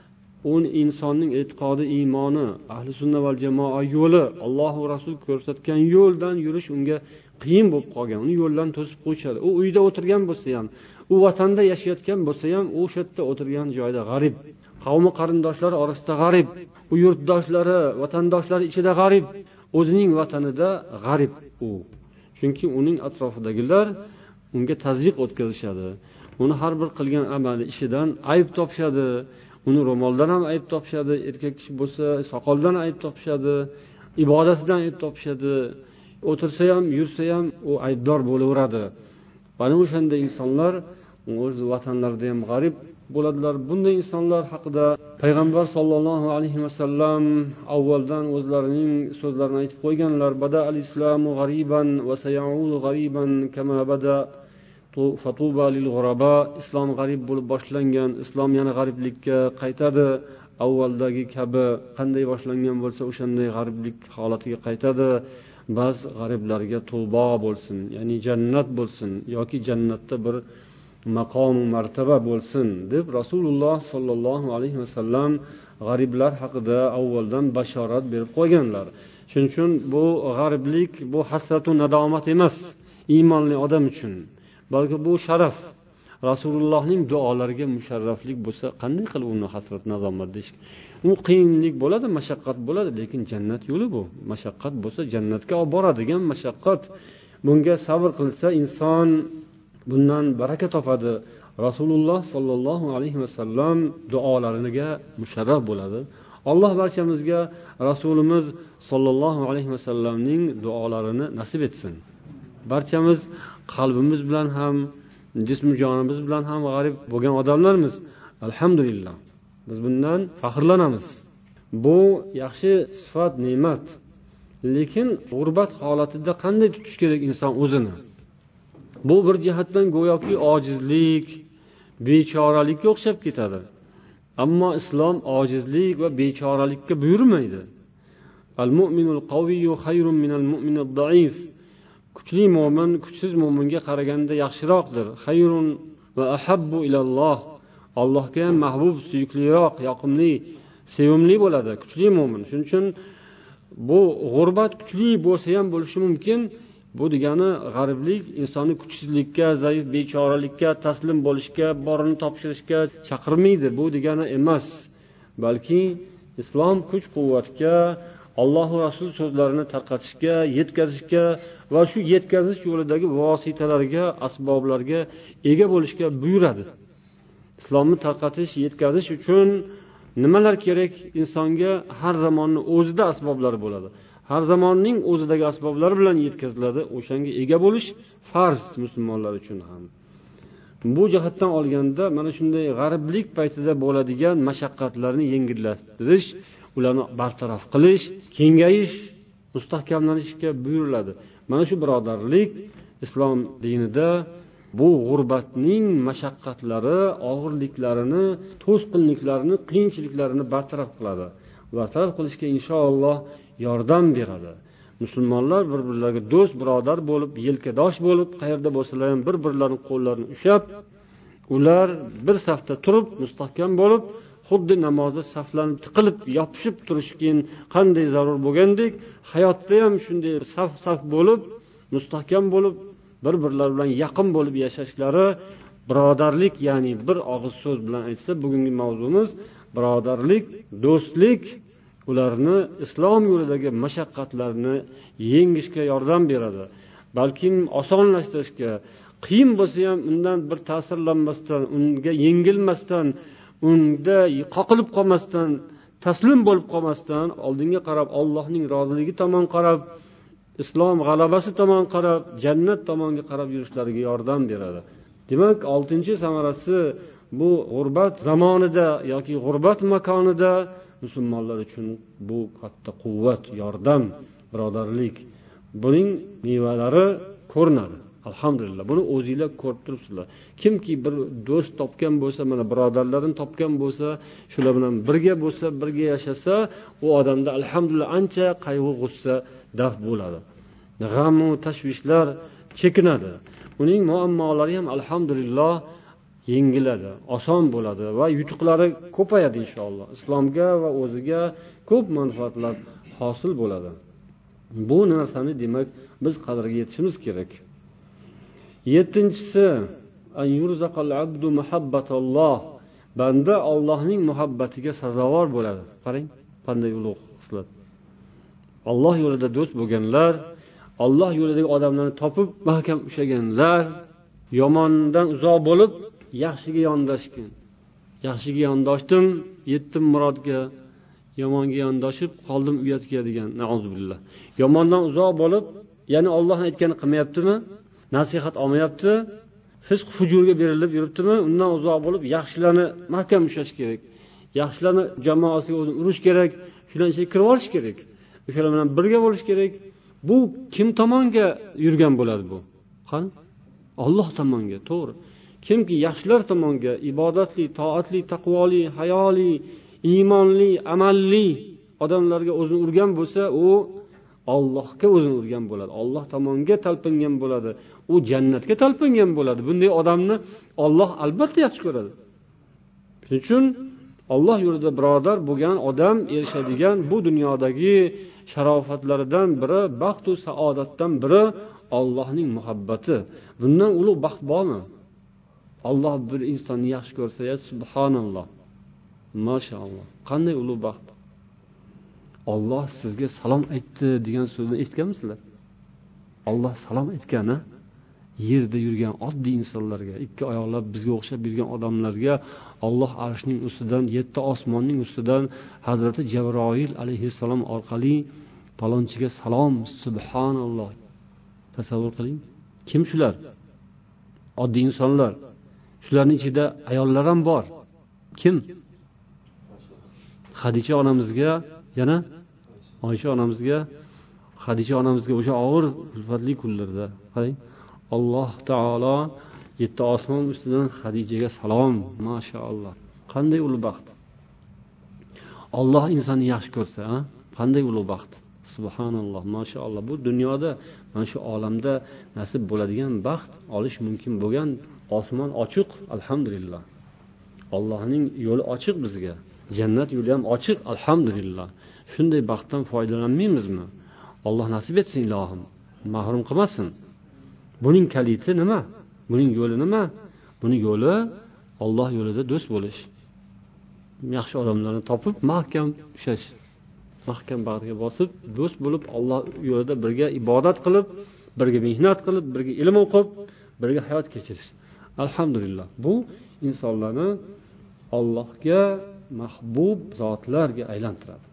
U insonning e'tiqodi, iymoni, ahli sunna val jamoa yo'li, Alloh va Rasul ko'rsatgan yo'ldan yurish unga qiyin bo'lib qolgan. Uni yo'ldan to'sib qo'yishadi. U uyda o'tirgan bo'lsa ham, u vatanda yashayotgan bo'lsa ham, o'sha yerda o'tirgan joyda g'arib. Qavmi qarindoshlari orasida g'arib, u yurtdoshlari, vatandoshlari ichida g'arib, o'zining vatanida g'arib u. Chunki uning atrofidagilar unga tazyiq o'tkazishadi. Uni har bir qilgan amali, ishidan ayb topishadi. Uni ro'moldan ham ayb topishadi, erkak kishi bo'lsa soqoldan ayb topishadi, ibodatidan ayb topishadi. O'tirsa ham, yursa ham u aybdor bo'laveradi. Mana o'shanda insonlar o'z vatanlarida ham g'arib bo'ladilar. Bunday insonlar haqida payg'ambar sollallohu alayhi vasallam avvaldan o'zlarining so'zlarini aytib qo'yganlar. Bada al-islamu g'ariban va sayaudu g'ariban kama bada fatuba lil ghuraba. Islom g'arib bo'lib boshlangan, islom yana g'ariblikka qaytadi. Avvaldagi kabi qanday boshlangan bo'lsa, o'shanday g'ariblik holatiga qaytadi. Ba'zi g'ariblarga tavba bo'lsin, ya'ni jannat bo'lsin yoki jannatda bir maqom va martaba bo'lsin deb Rasululloh sollallohu alayhi vasallam g'ariblar haqida avvaldan bashorat berib qo'yganlar. Shuning uchun bu g'ariblik bu hasrat va nadomat emas iymonli odam uchun, balki bu sharaf. Rasulullohning duolariga musharraflik bo'lsa, qanday qilib uni hasrat nadomat deyish? U qiyinlik bo'ladi, mashaqqat bo'ladi, lekin jannat yo'li bu. Mashaqqat bo'lsa jannatga olib boradigan mashaqqat. Bunga sabr qilsa inson bundan baraka topadi. Rasululloh sollallohu alayhi vasallam duolariga musharraf bo'ladi. Alloh barchamizga Rasulimiz sollallohu alayhi vasallamning duolarini nasib etsin. Barchamiz qalbimiz bilan ham, jism jonimiz bilan ham g'arib bo'lgan odamlarmiz. Alhamdulillah. Biz bundan faxrlanamiz. Bu yaxshi sifat, ne'mat. Lekin g'urbat holatida qanday tutish kerak inson o'zini? Bu bir jihatdan go'yoki ojizlik, bechoralikka o'xshab ketadi. Ammo islom ojizlik va bechoralikka buyurmaydi. Al-mu'minul qawiyyu khayrun minal mu'minid da'if. Kuchli mo'min kuchsiz mo'minga qaraganda yaxshiroqdir. Khayrun va ahabbu ilalloh. Allohga ham mahbub, suyukliroq, yoqimli, sevimli bo'ladi kuchli mo'min. Shuning uchun bu g'urbat kuchli bo'lsa ham bo'lishi mumkin. Bu degani g'ariblik insonni kuchsizlikka, zaif, bechoralikka, taslim bo'lishga, borini topshirishga chaqirmaydi. Bu degani emas. Balki islom kuch-quvvatga, Alloh va Rasul so'zlarini tarqatishga, yetkazishga va shu yetkazish yo'lidagi vositalarga, asboblarga ega bo'lishga buyuradi. Islomni tarqatish, yetkazish uchun nimalar kerak? Insonga har zamonning o'zida asboblari bo'ladi. Har zamonning o'zidagi asboblari bilan yetkaziladi. O'shanga ega bo'lish farz musulmonlar uchun ham. Bu jihatdan olganda mana shunday g'ariblik paytida bo'ladigan mashaqqatlarni yengillashtirish, ularni bartaraf qilish, kengayish, mustahkamlanishga buyuriladi. Mana shu birodarlik islom dinida bu g'urbatning mashaqqatlari, og'irliklarini, to'sqinliklarini, qiyinchiliklarini bartaraf qiladi. Bartaraf qilishga inshaalloh yordam beradi. Musulmonlar bir-birlariga do'st, birodar bo'lib, yelkadosh bo'lib, qayerda bo'lsalar ham bir-birlarining qo'llarini ushlab, ular bir safda turib, mustahkam bo'lib, xuddi namozda saflanib, tiqilib, yopishib turishkin qanday zarur bo'lgandek, hayotda ham shunday saf-saf bo'lib, mustahkam bo'lib, bir-birlari bilan yaqin bo'lib yashashlari, birodarlik, ya'ni bir og'iz so'z bilan aytsa, bugungi mavzumiz birodarlik, do'stlik, ularni islom yo'lidagi mashaqqatlarni yengishga yordam beradi. Balkim osonlashtirishga, qiyin bo'lsa ham undan bir ta'sirlanmasdan, unga yengilmasdan, unda qoqilib qolmasdan, taslim bo'lib qolmasdan, oldinga qarab, Allohning roziligi tomon qarab, islom g'alabasi tomon qarab, jannat tomonga qarab yurishlariga yordam beradi. Demak, 6-samarasi bu g'urbat zamonida yoki g'urbat makonida musulmonlar uchun bu katta quvvat, yordam, birodarlik. Buning mevalari ko'rinadi. Alhamdulillah. Buni o'zingizlar ko'rib turibsizlar. Kimki bir do'st topgan bo'lsa, mana birodarlarini topgan bo'lsa, shular bilan birga bo'lsa, birga yashasa, u odamda alhamdulillah ancha qayg'u g'ussa daf bo'ladi. G'am va tashvishlar chekinadi. Uning muammolari ham alhamdulillah yengiladi, oson bo'ladi va yutuqlari ko'payadi inshaalloh. Islomga va o'ziga ko'p manfaatlar hosil bo'ladi. Bu narsani demak biz qadriga yetishimiz kerak. 7-si an yurzaqal abdu muhabbatalloh. Banda Allohning muhabbatiga sazovor bo'ladi. Qarang, qanday ulug' xislat. Alloh yo'lida do'st bo'lganlar, Alloh yo'lidagi odamlarni topib mahkam ushlaganlar, yomondan uzoq bo'lib yaxshiga yondashgan. Yaxshiga yondoshdim, yetdim murodga, yomonga yondoshib qoldim uyatga degan. Nauzubillah. Yomondan uzoq bo'lib, ya'ni Allohning aytganini qilmayaptimi? Nasihat olmayapti, fisq fujurga berilib yuribdimi? Undan uzoq bo'lib yaxshilarni mahkam ushlash kerak. Yaxshilarni jamoasiga o'zini urish kerak, shular ichiga kirib olish kerak. O'shalar bilan birga bo'lish kerak. Bu kim tomonga yurgan bo'ladi bu? Qani? Alloh tomonga, to'g'ri. Kimki yaxshilar tomonga, ibodatli, toatli, taqvoli, hayoli, iymonli, amalli odamlarga o'zini urgan bo'lsa, u Allohga o'zini urgan bo'ladi. Alloh tomonga talpingan bo'ladi. U jannatga talpingan bo'ladi. Bunday odamni Alloh albatta yaxshi ko'radi. Shuning uchun Alloh yo'lida birodar bo'lgan odam erishadigan bu dunyodagi sharofatlaridan biri, baxt va saodatdan biri Allohning muhabbati. Bundan ulug' baxt bormi? Alloh bir insonni yaxshi ko'rsa, ya subhanalloh. Mashaalloh. Qanday ulug' baxt. Alloh sizga salom aytdi degan so'zni eshitganmisizlar? Alloh salom aytgani yerda yurgan oddiy insonlarga, ikki oyoqlab bizga o'xshab yurgan odamlarga Alloh arshning ustidan, 7 osmonning ustidan Hazrati Jabroil alayhissalom orqali palonchiga salom, subhanalloh. Tasavvur qiling. Kim shular? Oddiy insonlar. Shularning ichida ayollar ham bor. Kim? Xadicha onamizga, yana Oysha onamizga, Xadicha onamizga o'sha og'ir ulfatli kunlarda, qarang, Alloh taolo 7 osmon ustidan Xadijaga salom, mashaalloh. Qanday ulug' baxt. Alloh insonni yaxshi ko'rsa, qanday ulug' baxt. Subhanalloh, mashaalloh. Bu dunyoda, mana shu olamda nasib bo'ladigan baxt olish mumkin bo'lgan osmon ochiq, alhamdulillah. Allohning yo'li ochiq bizga. Jannat yo'li ham ochiq, alhamdulillah. Shunday baxtdan foydalanmaymizmi? Alloh nasib etsin ilohim. Mahrum qilmasin. Buning kaliti nima? Buning yo'li nima? Buning yo'li Alloh yo'lida do'st bo'lish. Yaxshi odamlarni topib, mahkam ushlash. Mahkam bag'riga bosib, do'st bo'lib, Alloh yo'lida birga ibodat qilib, birga mehnat qilib, birga ilm o'qib, birga hayot kechirish. Alhamdulillah. Bu insonlarni Allohga mahbub zotlarga aylantiradi.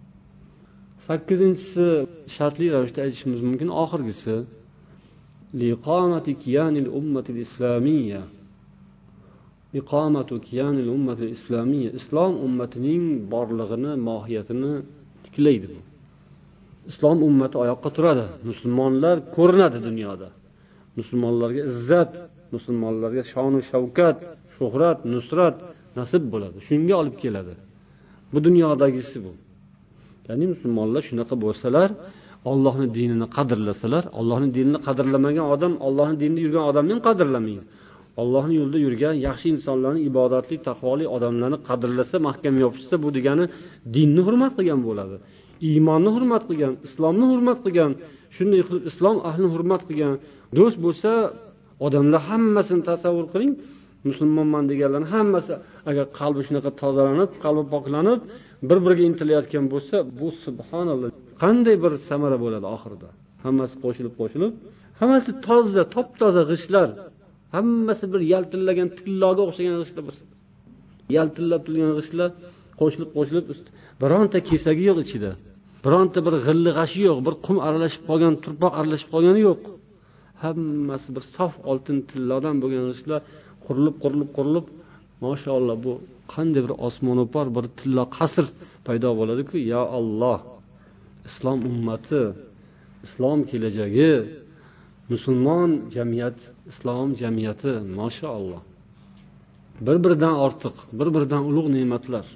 8-si shartli ravishda aytishimiz mumkin, oxirgisi liqomati kiyanil ummatil islamiyya. Iqomatu kiyanil ummatil islamiyya. Islom ummatining borlig'ini, mohiyatini tiklaydi bu. Islom ummati oyoqqa turadi. Musulmonlar ko'rinadi dunyoda. Musulmonlarga izzat, musulmonlarga shon-u shavkat, shuhrat, nusrat nasib bo'ladi. Shunga olib keladi. Bu dunyodagisi bu. Ya'ni musulmonlar shunaqa bo'lsalar, Allohning dinini qadrlasalar, Allohning dinini qadrlamagan odam Allohning dinida yurgan odamni qadrlamaydi. Allohning yo'lida yurgan yaxshi insonlarni, ibodatli, taqvoli odamlarni qadrlasa, mahkam yopishsa, bu degani dinni hurmat qilgan bo'ladi. iymonni hurmat qilgan, islomni hurmat qilgan, shunday qilib islom ahlini hurmat qilgan do'st bo'lsa, odamlar hammasini tasavvur qiling, musulmonman deganlarning hammasi agar qalbi shunaqa tozalanib, qalbi poklanib, bir-biriga intilayotgan bo'lsa, bu subhanalloh qanday bir samara bo'ladi oxirida. Hammasi qo'shilib, hammasi toza, top-toza g'ishtlar, hammasi bir yaltillagan tilloga o'xshagan g'ishtlar bo'lsa. Yaltillab turgan g'ishtlar qo'shilib, bironta kesagi yo'q ichida. Bironta bir g'illi g'ashi yo'q, bir qum aralashib qolgan, turpoq aralashib qolgani yo'q. Hammasi bir sof oltin tillodan bo'lgan g'ishtlar qurilib, mashalloh, bu qanday bir osmono'par bir tillo qasr paydo bo'ladi-ku, ya Alloh. Islom ummati, islom kelajagi, musulmon jamiyat, islom jamiyati, mashalloh. Bir-biridan ortiq, bir-biridan ulug' ne'matlar.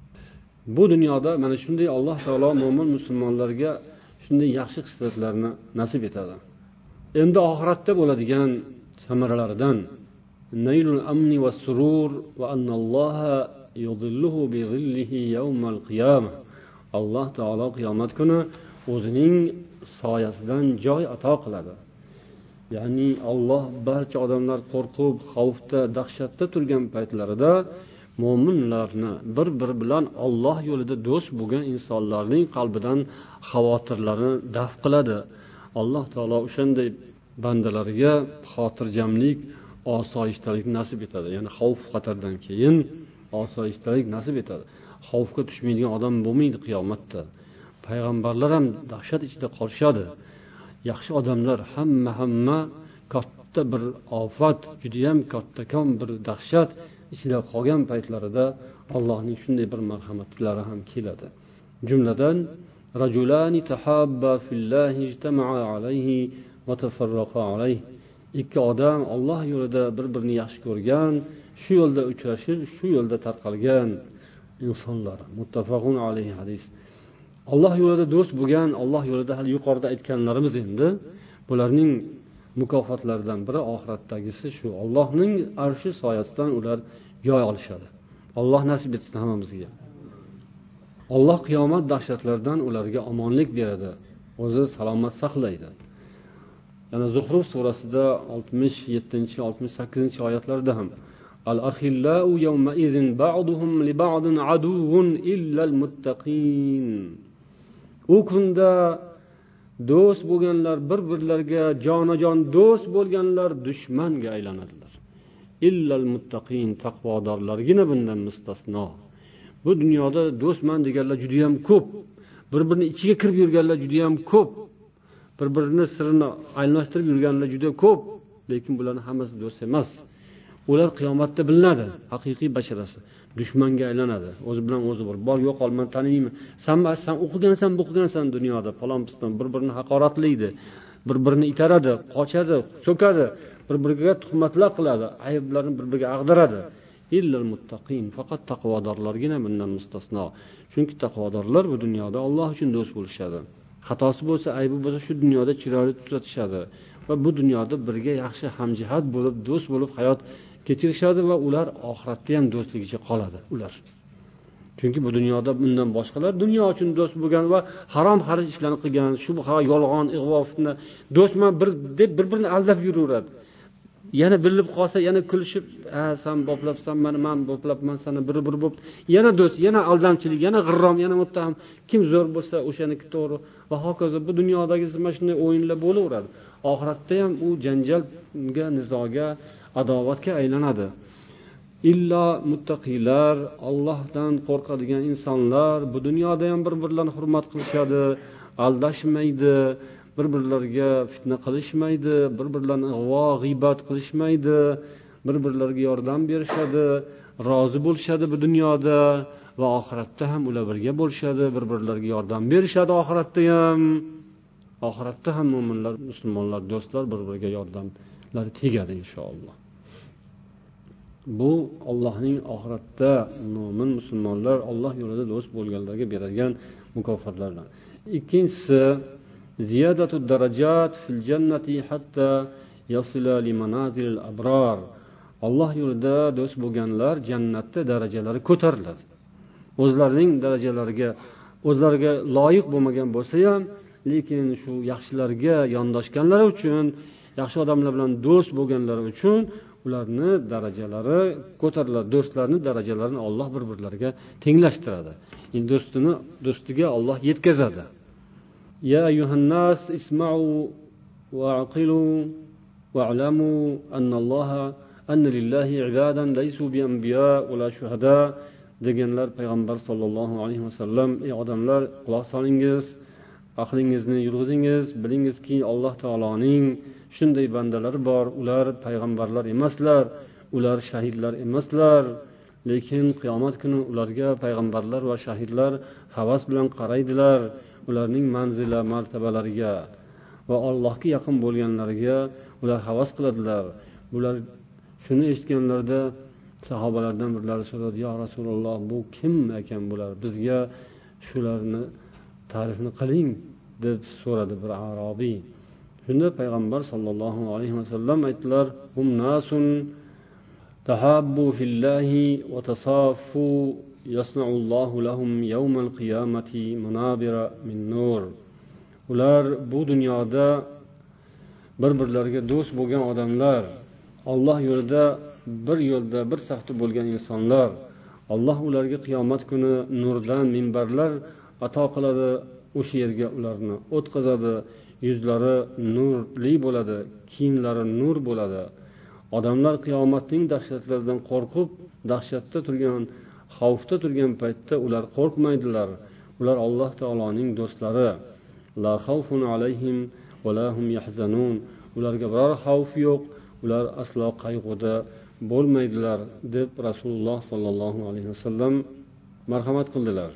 Bu dunyoda mana shunday Alloh taolo mo'min musulmonlarga shunday yaxshi xislatlarni nasib etadi. Endi oxiratda bo'ladigan samaralaridan naylul amni was surur va annalloha yudhilluhu bi zillihi yawmal qiyamah. Alloh taolo qiyomat kuni o'zining soyasidan joy ato qiladi. Ya'ni Alloh barcha odamlar qo'rqib, xavfda, dahshatda turgan paytlarida mo'minlarni bir-biri bilan Alloh yo'lida do'st bo'lgan insonlarning qalbidan xavotirlarni daf qiladi. Alloh taolo o'shanday bandalariga xotirjamlik, osoyishtalik nasib etadi. Ya'ni xavf xatardan keyin osoyishtalik nasib etadi. Xavfga tushmaydigan odam bo'lmaydi qiyomatda. Payg'ambarlar ham dahshat ichida qolishadi. Yaxshi odamlar hamma katta bir ofat, juda ham kattakon bir dahshat ichida qolgan paytlarida Allohning shunday bir marhamatlari ham keladi. Jumladan rajulani tahabba fillahi ijtama'a alayhi va tafarraqa alayhi. Ikki odam Alloh yo'lida bir-birini yaxshi ko'rgan, shu yo'lda uchrashib, shu yo'lda tarqalgan insonlar. Muttafaqun alayhi hadis. Alloh yo'lida do'st bo'lgan, Alloh yo'lida hali yuqorida aytganlarimiz endi bularning mukofotlaridan biri oxiratdagisi shu. Allohning arshi soyasidan ular joy olishadi. Alloh nasib etsin hammamizga. Alloh qiyomat dahshatlaridan ularga omonlik beradi. O'zi salomat saqlaydi. Yana Zuhruf surasida 67-68 oyatlarda ham al-akhillau yawma izin ba'duhum li ba'din aduwwun illa al-muttaqin. U kunda do'st bo'lganlar bir-birlariga jonajon do'st bo'lganlar dushmanga aylanadilar. Illal muttaqin, taqvodorlargina bundan mustasno. Bu dunyoda do'stman deganlar juda ham ko'p. Bir-birini ichiga kirib yurganlar juda ham ko'p. Bir-birini sirini almashtirib yurganlar juda ko'p, lekin bularning hammasi do'st emas. Ular qiyomatda bilinadi, haqiqiy basharasi. Dushmanga aylanadi. O'zi bilan o'zi bor yo'q olman taniyman. Sen o'qigansan dunyoda, falon piston bir-birini haqoratlaydi, bir-birini itaradi, qochadi, so'kadi, bir-biriga tuhmatlar qiladi, ayblarni bir-biriga ag'daradi. Illal muttaqin, faqat taqvodorlargina bundan mustasno. Chunki taqvodorlar bu dunyoda Alloh uchun do'st bo'lishadi. Xatosi bo'lsa, aybi bo'lsa shu dunyoda chiroyli tutishadi va bu dunyoda birga yaxshi hamjihat bo'lib, do'st bo'lib hayot kechirishadi va ular oxiratda ham do'stligicha qoladi ular. Chunki bu dunyoda bundan boshqalar dunyo uchun do'st bo'lgan va harom xarij ishlarni qilgan, shubha, yolg'on, ig'vo, fitna, do'stman deb bir-birini aldab yuraveradi. Yana bilib qolsa, yana kulishib, sen boplabsan, men boplabman, sana bir bo'lib, yana do'st, yana aldamchilik, yana g'irrom, yana muttaham, kim zo'r bo'lsa o'shaniki to'g'ri va hokazo. Bu dunyodagi mana shunday o'yinlar bo'laveradi. Oxiratda ham u janjalga, nizoga, adovatga aylanadi. Illo muttaqilar, Allohdan qo'rqadigan insonlar bu dunyoda ham bir-birlarini hurmat qilishadi, aldashmaydi, bir-birlariga fitna qilishmaydi, bir-birlarini ig'vo, g'iybat qilishmaydi, bir-birlariga yordam berishadi, rozi bo'lishadi bu dunyoda va oxiratda ham ular birga bo'lishadi, bir-birlariga yordam berishadi oxiratda ham. Oxiratda ham mu'minlar, musulmonlar, do'stlar bir-biriga yordamlari tegadi inshaalloh. Bu Allohning oxiratda mu'min musulmonlar Alloh yo'lida do'st bo'lganlarga beradigan mukofotlardan. Ikkinchisi ziyadatu darajat fil jannati hatta yasila li manazilil abrar. Alloh yo'lida do'st bo'lganlar jannatda darajalari ko'tariladi. O'zlarining darajalariga o'zlariga loyiq bo'lmagan bo'lsa ham, lekin shu yaxshilarga yondoshganlari uchun, yaxshi odamlar bilan do'st bo'lganlari uchun ularni darajalari ko'tariladi. Do'stlarni darajalarini Alloh bir-birlariga tenglashtiradi. Do'stiga Alloh yetkazadi. Ya ayyuhannas isma'u wa'qilu wa'lamu anna lillahi ibadan laysu bi anbiya wa la shuhada deganlar payg'ambar sollallohu alayhi vasallam. Ey odamlar, quloq solingiz, aqlingizni yurg'izingiz, bilingizki Alloh taoloning shunday bandalari bor, ular payg'ambarlar emaslar, ular shahidlar emaslar, lekin qiyomat kuni ularga payg'ambarlar va shahidlar havas bilan qaraydilar, ularning manzila martabalariga va Allohga yaqin bo'lganlariga ular havas qiladilar. Bular shuni eshitganlarda sahobalardan birlari so'radi: "Ya Rasululloh, bu kim ekan bular? Bizga shularni ta'rifini qiling", deb so'radi bir arobiy. Shunda payg'ambar sollallohu alayhi vasallam aytdilar: "Hum nasun tahabbu fillahi wa tasaffu yasna'ullohu lahum yawmal qiyamati manabira min nur." Ular bu dunyoda bir-birlariga do'st bo'lgan odamlar, Alloh yo'lida bir safda bo'lgan insonlar. Alloh ularga qiyomat kuni nurdan minbarlar ato qiladi, o'sha yerga ularni o'tkazadi. Yuzlari nurli bo'ladi, kiyimlari nur bo'ladi. Odamlar qiyomatning dahshatlaridan qo'rqib, dahshatda turgan, xavfda turgan paytda ular qo'rqmaydilar. Ular Alloh taoloning do'stlari. La xavfun alayhim va la hum yahzanun. Ularga biror xavf yo'q, ular aslo qayg'uda bo'lmaydilar, deb Rasululloh sollallohu alayhi vasallam marhamat qildilar.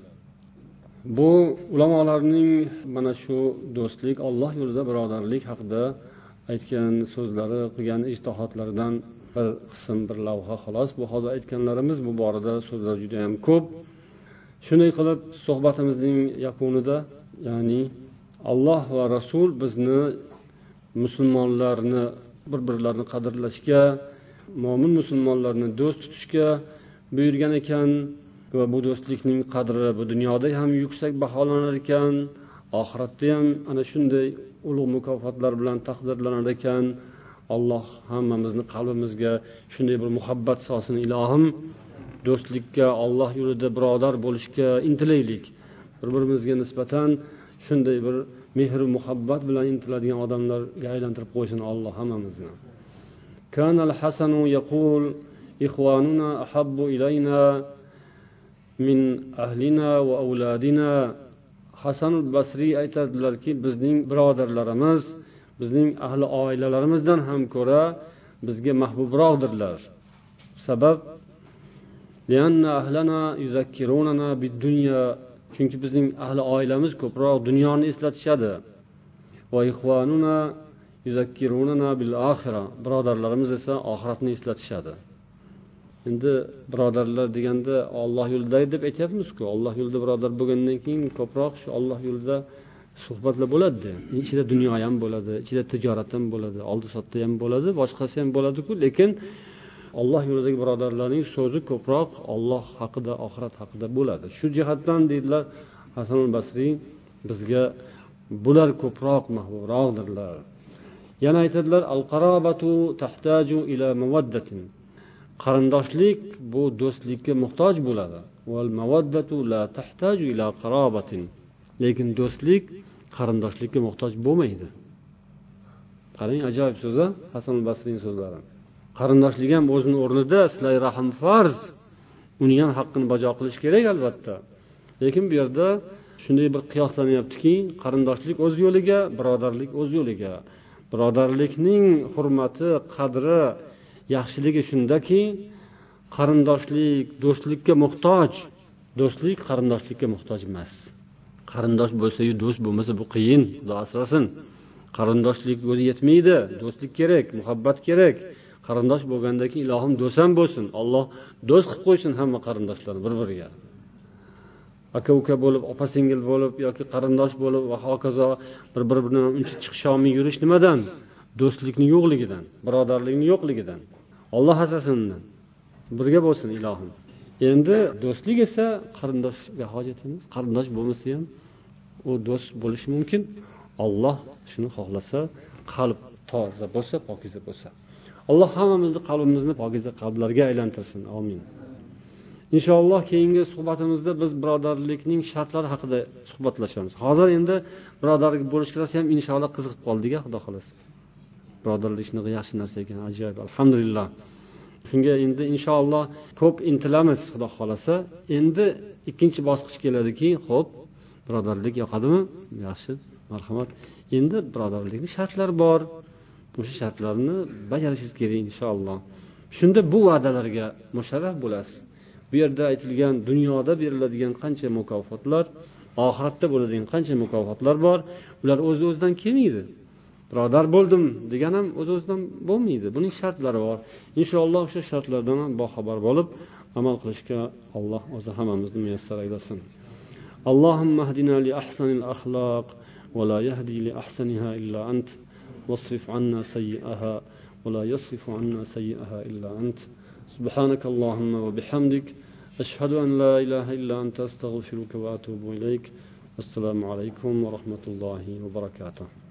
Bu ulamolarning mana shu do'stlik, Alloh yo'lida birodarlik haqida aytgan so'zlari, qilgan ijtihodlaridan bir qism, bir lavha xolos. Bu hozir aytganlarimiz bu borada so'zlar juda ham ko'p. Shunday qilib suhbatimizning yakunida, ya'ni Alloh va Rasul bizni musulmonlarni bir-birlarini qadrlashga, mo'min musulmonlarni do'st tutishga buyurgan ekan va bu do'stlikning qadri bu dunyoda ham yuksak baholanar ekan, oxiratda ham ana shunday ulug' mukofotlar bilan taqdirlanar ekan. Alloh hammamizni qalbimizga shunday bir muhabbat solsin. Ilohim, do'stlikka, Alloh yo'lida birodar bo'lishga intilaylik. Bir-birimizga nisbatan shunday bir mehr va muhabbat bilan intiladigan odamlarga aylantirib qo'ysin Alloh hammamizni. Kana al-Hasanu yaqul ikhwanuna ahabbu ilayna min ahlina va avladina. Hasan al-Basri aytadilarki, bizning birodarlarimiz bizning ahli oilalarimizdan ham ko'ra bizga mahbubroqdirlar. Sabab lianna ahlana yuzakkirunana bid-dunya, chunki bizning ahli oilamiz ko'proq dunyoni eslatishadi. Va ikhwanuna yuzakkirunana bil-axira, birodarlarimiz esa oxiratni eslatishadi. Endi birodarlar deganda Alloh yo'lidagi deb aytyapmiz-ku. Alloh yo'lida birodar bo'lgandan keyin ko'proq shu Alloh yo'lida suhbatlar bo'ladi. Ichida dunyo ham bo'ladi, ichida tijorat ham bo'ladi, oldi-sotdi ham bo'ladi, boshqasi ham bo'ladi-ku, lekin Alloh yo'lidagi birodarlarning so'zi ko'proq Alloh haqida, oxirat haqida bo'ladi. Shu jihatdan deydilar Hasan al-Basri, bizga bular ko'proq mahbubroqdirlar. Yana aytadilar, al-qarabatu tahtaju ila mawaddatin. Qarindoshlik bu do'stlikka muhtoj bo'ladi. Wal mawaddatu la tahtaju ila qarobatin. Lekin do'stlik qarindoshlikka muhtoj bo'lmaydi. Qarang, ajoyib so'z-a, Hasan al-Basrining so'zlari. Qarindoshlik ham o'zining o'rnida, silay rahim farz. Uning ham haqqini bajo qilish kerak albatta. Lekin bu yerda shunday bir qiyoslanyaptiki, qarindoshlik o'z yo'liga, birodarlik o'z yo'liga. Birodarlikning hurmati, qadri, yaxshiligi shundaki, qarindoshlik do'stlikka muhtoj. Do'stlik qarindoshlikka muhtoj emas. Qarindosh bo'lsa-yu do'st bo'lmasa bu qiyin, Xudo asrasin. Qarindoshlik o'zi yetmaydi, do'stlik kerak, muhabbat kerak. Qarindosh bo'lgandan keyin ilohim do'st ham bo'lsin. Alloh do'st qilib qo'ysin hamma qarindoshlarni bir-biriga. Aka-uka bo'lib, opa-singil bo'lib yoki qarindosh bo'lib va hokazo bir-biri bilan uncha chiqishomi yurish nimadan? Do'stlikning yo'qligidan, birodarlikning yo'qligidan. Alloh asrasin undan. Birga bo'lsin ilohim. Endi do'stlik esa qarindoshga hojat emas. Qarindosh bo'lmasa ham u do'st bo'lishi mumkin. Alloh shuni xohlasa, qalb toza bo'lsa, pokiza bo'lsa. Alloh hammamizni qalbimizni pokiza qalblarga aylantirsin. Amin. Inshaalloh keyingi suhbatimizda biz birodarlikning shartlari haqida suhbatlashamiz. Hozir endi birodarlik bo'lishkirasi ham inshaalloh qiziqib qoldik-a, Xudo xolasa. Birodarlikni yaxshi narsa ekan, ajoyib, alhamdulillah. Shunga endi inshaalloh ko'p intilamiz, Xudo xolasa. Endi ikkinchi bosqich keladiki, xo'p, birodarlik yoqadimi? Yaxshi, marhamat. Endi birodarlikning shartlari bor. O'sha shartlarni bajarishingiz kerak inshaalloh. Shunda bu va'dalarga musharraf bo'lasiz. Bu yerda aytilgan dunyoda beriladigan qancha mukofotlar, oxiratda bo'ladigan qancha mukofotlar bor, ular o'z-o'zidan kelmaydi. Birodar bo'ldim degan ham o'z-o'zidan bo'lmaydi. Buning shartlari bor. Inshaalloh o'sha shartlardan ham boxabar bo'lib amal qilishga Alloh o'zi hammamizni muyassar aylasin. Allohumma hdina li ahsanil axloq va la yahdi li ahsaniha illa ant. واصرف عنا سيئها ولا يصرف عنا سيئها إلا أنت سبحانك اللهم وبحمدك أشهد أن لا إله إلا أنت أستغفرك وأتوب إليك. السلام عليكم ورحمة الله وبركاته.